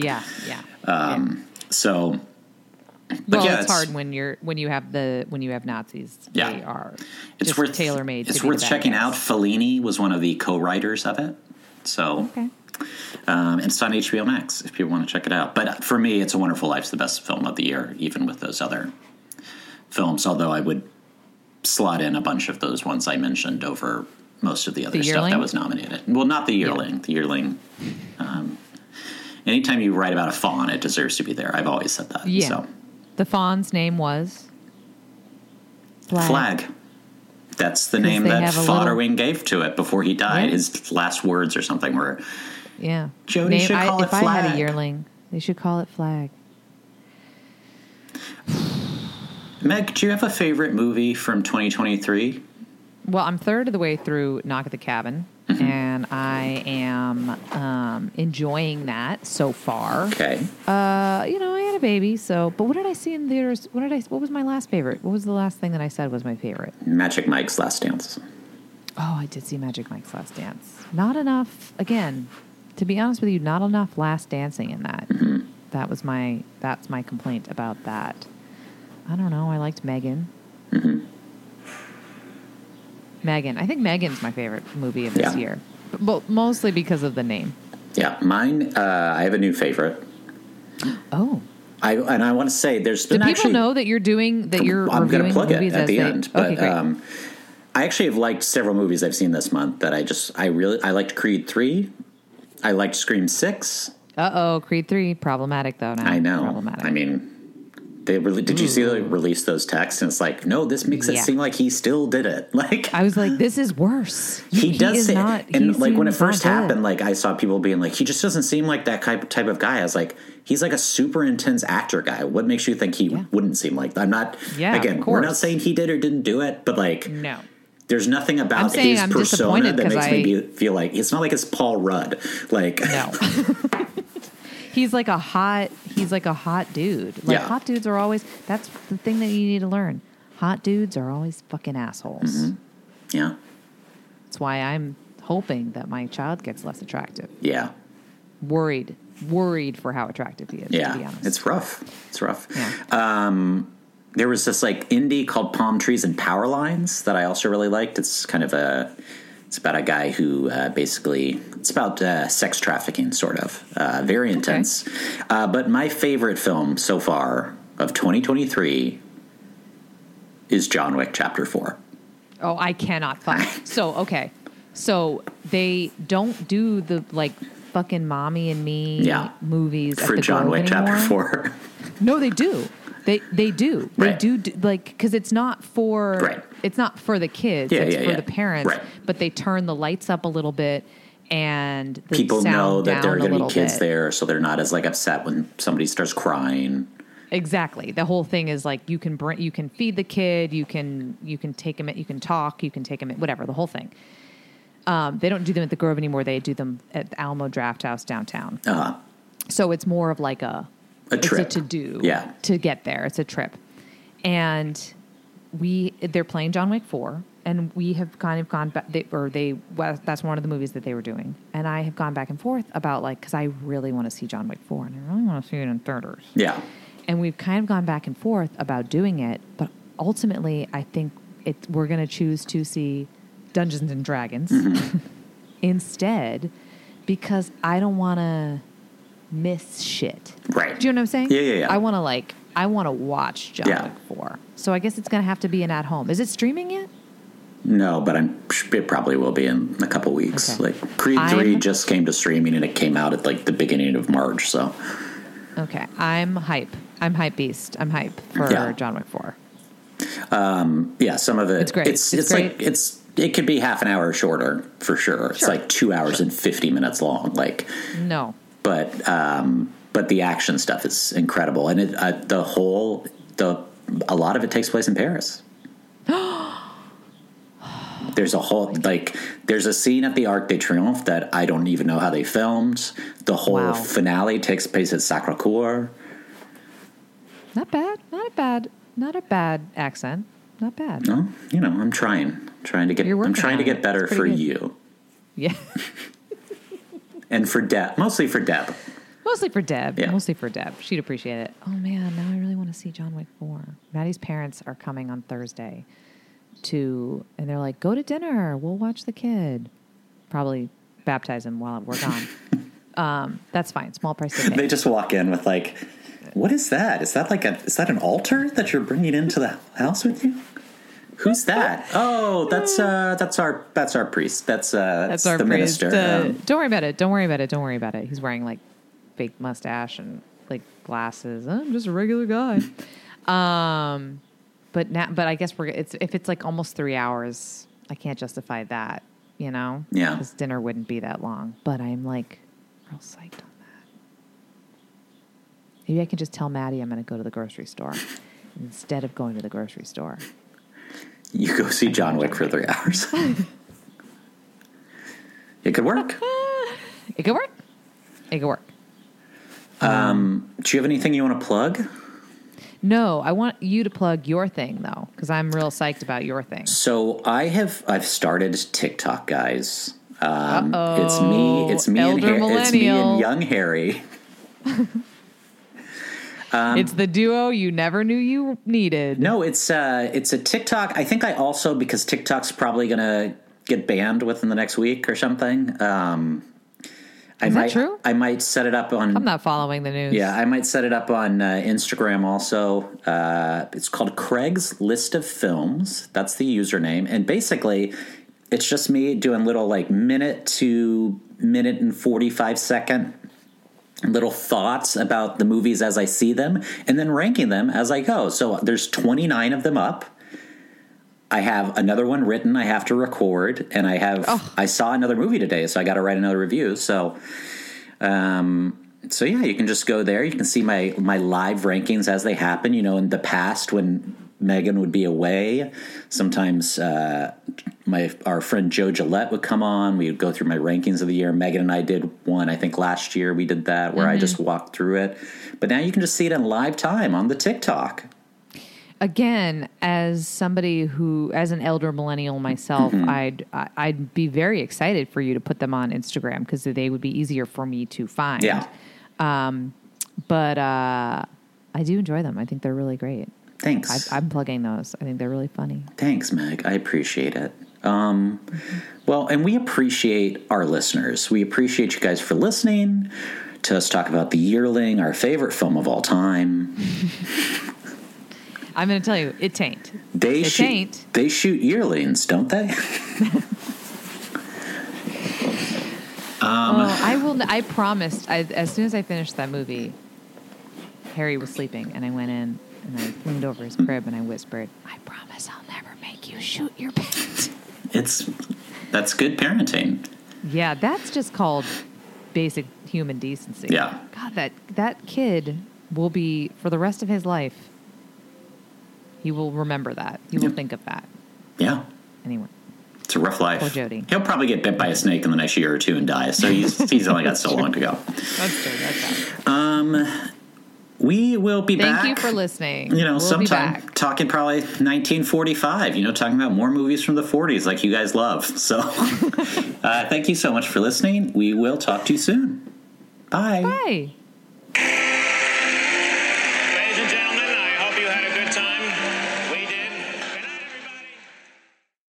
So, but it's hard when you have Nazis. Yeah, they are. It's worth tailor-made. It's worth checking out. Fellini was one of the co-writers of it. So, okay. It's on HBO Max if people want to check it out. But for me, It's a Wonderful Life's the best film of the year, even with those other films. Although I would slot in a bunch of those ones I mentioned over most of the other stuff that was nominated. Well, not The Yearling. Yeah. The Yearling. Anytime you write about a faun, it deserves to be there. I've always said that. Yeah. So. The faun's name was Flag. That's the name that Fodderwing gave to it before he died. Yeah. His last words or something were, Jody should call it Flag. If I had a yearling, they should call it Flag. Meg, do you have a favorite movie from 2023? Well, I'm third of the way through Knock at the Cabin, and I am enjoying that so far. Okay. I had a baby, so. But what did I see in theaters? What was my last favorite? What was the last thing that I said was my favorite? Magic Mike's Last Dance. Oh, I did see Magic Mike's Last Dance. Not enough. Again, to be honest with you, not enough last dancing in that. Mm-hmm. That's my complaint about that. I don't know. I liked Megan. Mm-hmm. Megan. I think Megan's my favorite movie of this Yeah. year. But mostly because of the name. Yeah, mine. I have a new favorite. Oh. I want to say there's been Do people actually. know that you're doing that? You're I'm going reviewing to plug it movies at as the they, end, but okay, great. I actually have liked several movies I've seen this month that I liked Creed 3. I liked Scream 6. Creed 3 problematic though. Now I know. problematic. I mean, did you see they released those texts? And it's like, no, this makes it Yeah. seem like he still did it. Like I was like, this is worse. he does is say, not, and he like when it seems not first good. happened, like I saw people being like, he just doesn't seem like that type of guy. I was like, he's like a super intense actor guy. What makes you think he wouldn't seem like that? I'm not. Yeah, Again, of we're not course. saying he did or didn't do it, but like, No. there's nothing I'm about saying his I'm persona disappointed that makes 'cause me feel like it's not like it's Paul Rudd. Like No. He's like a hot dude. Like Yeah. hot dudes are always, that's the thing that you need to learn. Hot dudes are always fucking assholes. yeah, That's why I'm hoping that my child gets less attractive. yeah. Worried for how attractive he is, to be Yeah, honest. it's rough. It's rough. Yeah. There was this like indie called Palm Trees and Power Lines that I also really liked. It's kind of it's about a guy who basically, it's about sex trafficking, sort of. Very intense. But my favorite film so far of 2023 is John Wick Chapter 4. Oh, I cannot find. So, okay. So they don't do the like fucking Mommy and Me Yeah. movies at For the John Grove Wick anymore. Chapter 4. No, they do. They do. Right. They do like because it's not for Right. it's not for the kids. Yeah, it's yeah, for yeah. the parents. Right. But they turn the lights up a little bit and the People sound know that there are down a going to little be kids bit. there, so they're not as like upset when somebody starts crying. Exactly. The whole thing is like you can feed the kid, you can take him, you can talk, you can take him, whatever. The whole thing. They don't do them at the Grove anymore. They do them at the Alamo Draft House downtown. So it's more of like a trip. It's a to-do Yeah. to get there. It's a trip. And they're playing John Wick 4, and we have kind of gone back, that's one of the movies that they were doing. And I have gone back and forth about like, because I really want to see John Wick 4, and I really want to see it in theaters. Yeah. And we've kind of gone back and forth about doing it, but ultimately I think we're going to choose to see Dungeons and Dragons instead, because I don't want to miss shit. Right. Do you know what I'm saying? Yeah. I want to watch John Yeah. Wick 4. So I guess it's going to have to be an at home. Is it streaming yet? No, but it probably will be in a couple weeks. Okay. Like Creed 3 just came to streaming and it came out at like the beginning of March. So Okay. I'm hype. I'm hype beast. I'm hype for Yeah. John Wick 4. yeah, some of it. It's great. It's great. like it could be half an hour shorter for sure. It's like 2 hours and 50 minutes long. Like, No. but the action stuff is incredible, and a lot of it takes place in Paris. There's a scene at the Arc de Triomphe that I don't even know how they filmed. The whole Wow. finale takes place at Sacré-Cœur. Not bad. Not a bad accent. Not bad. No, I'm trying to get. You're I'm working trying on to it. get better It's for pretty good. you Yeah. and for Deb. Mostly for Deb. Mostly for Deb. Yeah. Mostly for Deb. She'd appreciate it. Oh, man. Now I really want to see John Wick 4. Maddie's parents are coming on Thursday and they're like, go to dinner. We'll watch the kid. Probably baptize him while we're gone. That's fine. Small price to pay. They just walk in with like, what is that? Is that an altar that you're bringing into the house with you? Who's that? Oh, that's our priest. That's our the priest. minister. Don't worry about it. He's wearing like fake mustache and like glasses. I'm just a regular guy. But I guess if it's like almost 3 hours, I can't justify that, Yeah. because dinner wouldn't be that long. But I'm like real psyched on that. Maybe I can just tell Maddie I'm going to go to the grocery store instead of going to the grocery store. You go see John Wick for 3 hours. It could work. It could work. It could work. Do you have anything you want to plug? No, I want you to plug your thing though, because I'm real psyched about your thing. So I've started TikTok, guys. It's me and young Harry. It's the duo you never knew you needed. No, it's a TikTok. I think I also, because TikTok's probably going to get banned within the next week or something. Is that true? I might set it up on... I'm not following the news. Yeah, I might set it up on Instagram also. It's called Craig's List of Films. That's the username. And basically, it's just me doing little like minute to minute and 45 second little thoughts about the movies as I see them and then ranking them as I go. So there's 29 of them up. I have another one written I have to record, and I saw another movie today, so I got to write another review. So yeah, you can just go there. You can see my live rankings as they happen. You know, in the past when Megan would be away, sometimes our friend Joe Gillette would come on. We would go through my rankings of the year. Megan and I did one, I think last year we did that, where I just walked through it. But now you can just see it in live time on the TikTok. Again, as an elder millennial myself, I'd be very excited for you to put them on Instagram because they would be easier for me to find. Yeah. But I do enjoy them. I think they're really great. Thanks. I'm plugging those. I think they're really funny. Thanks, Meg. I appreciate it. Well, and we appreciate our listeners. We appreciate you guys for listening to us talk about The Yearling, our favorite film of all time. I'm going to tell you, it tain't. They shoot yearlings, don't they? I promised. As soon as I finished that movie, Harry was sleeping, and I went in and I leaned over his crib and I whispered, "I promise I'll never make you shoot your pet." That's good parenting. Yeah, that's just called basic human decency. Yeah. God, that kid will be, for the rest of his life, he will remember that. He will think of that. Yeah. Anyway. It's a rough life. Poor Jody. He'll probably get bit by a snake in the next year or two and die. So he's only got so long to go. That's true. We will be back. Thank you for listening. Sometime talking probably 1945, talking about more movies from the 40s like you guys love. So thank you so much for listening. We will talk to you soon. Bye. Bye. Ladies and gentlemen.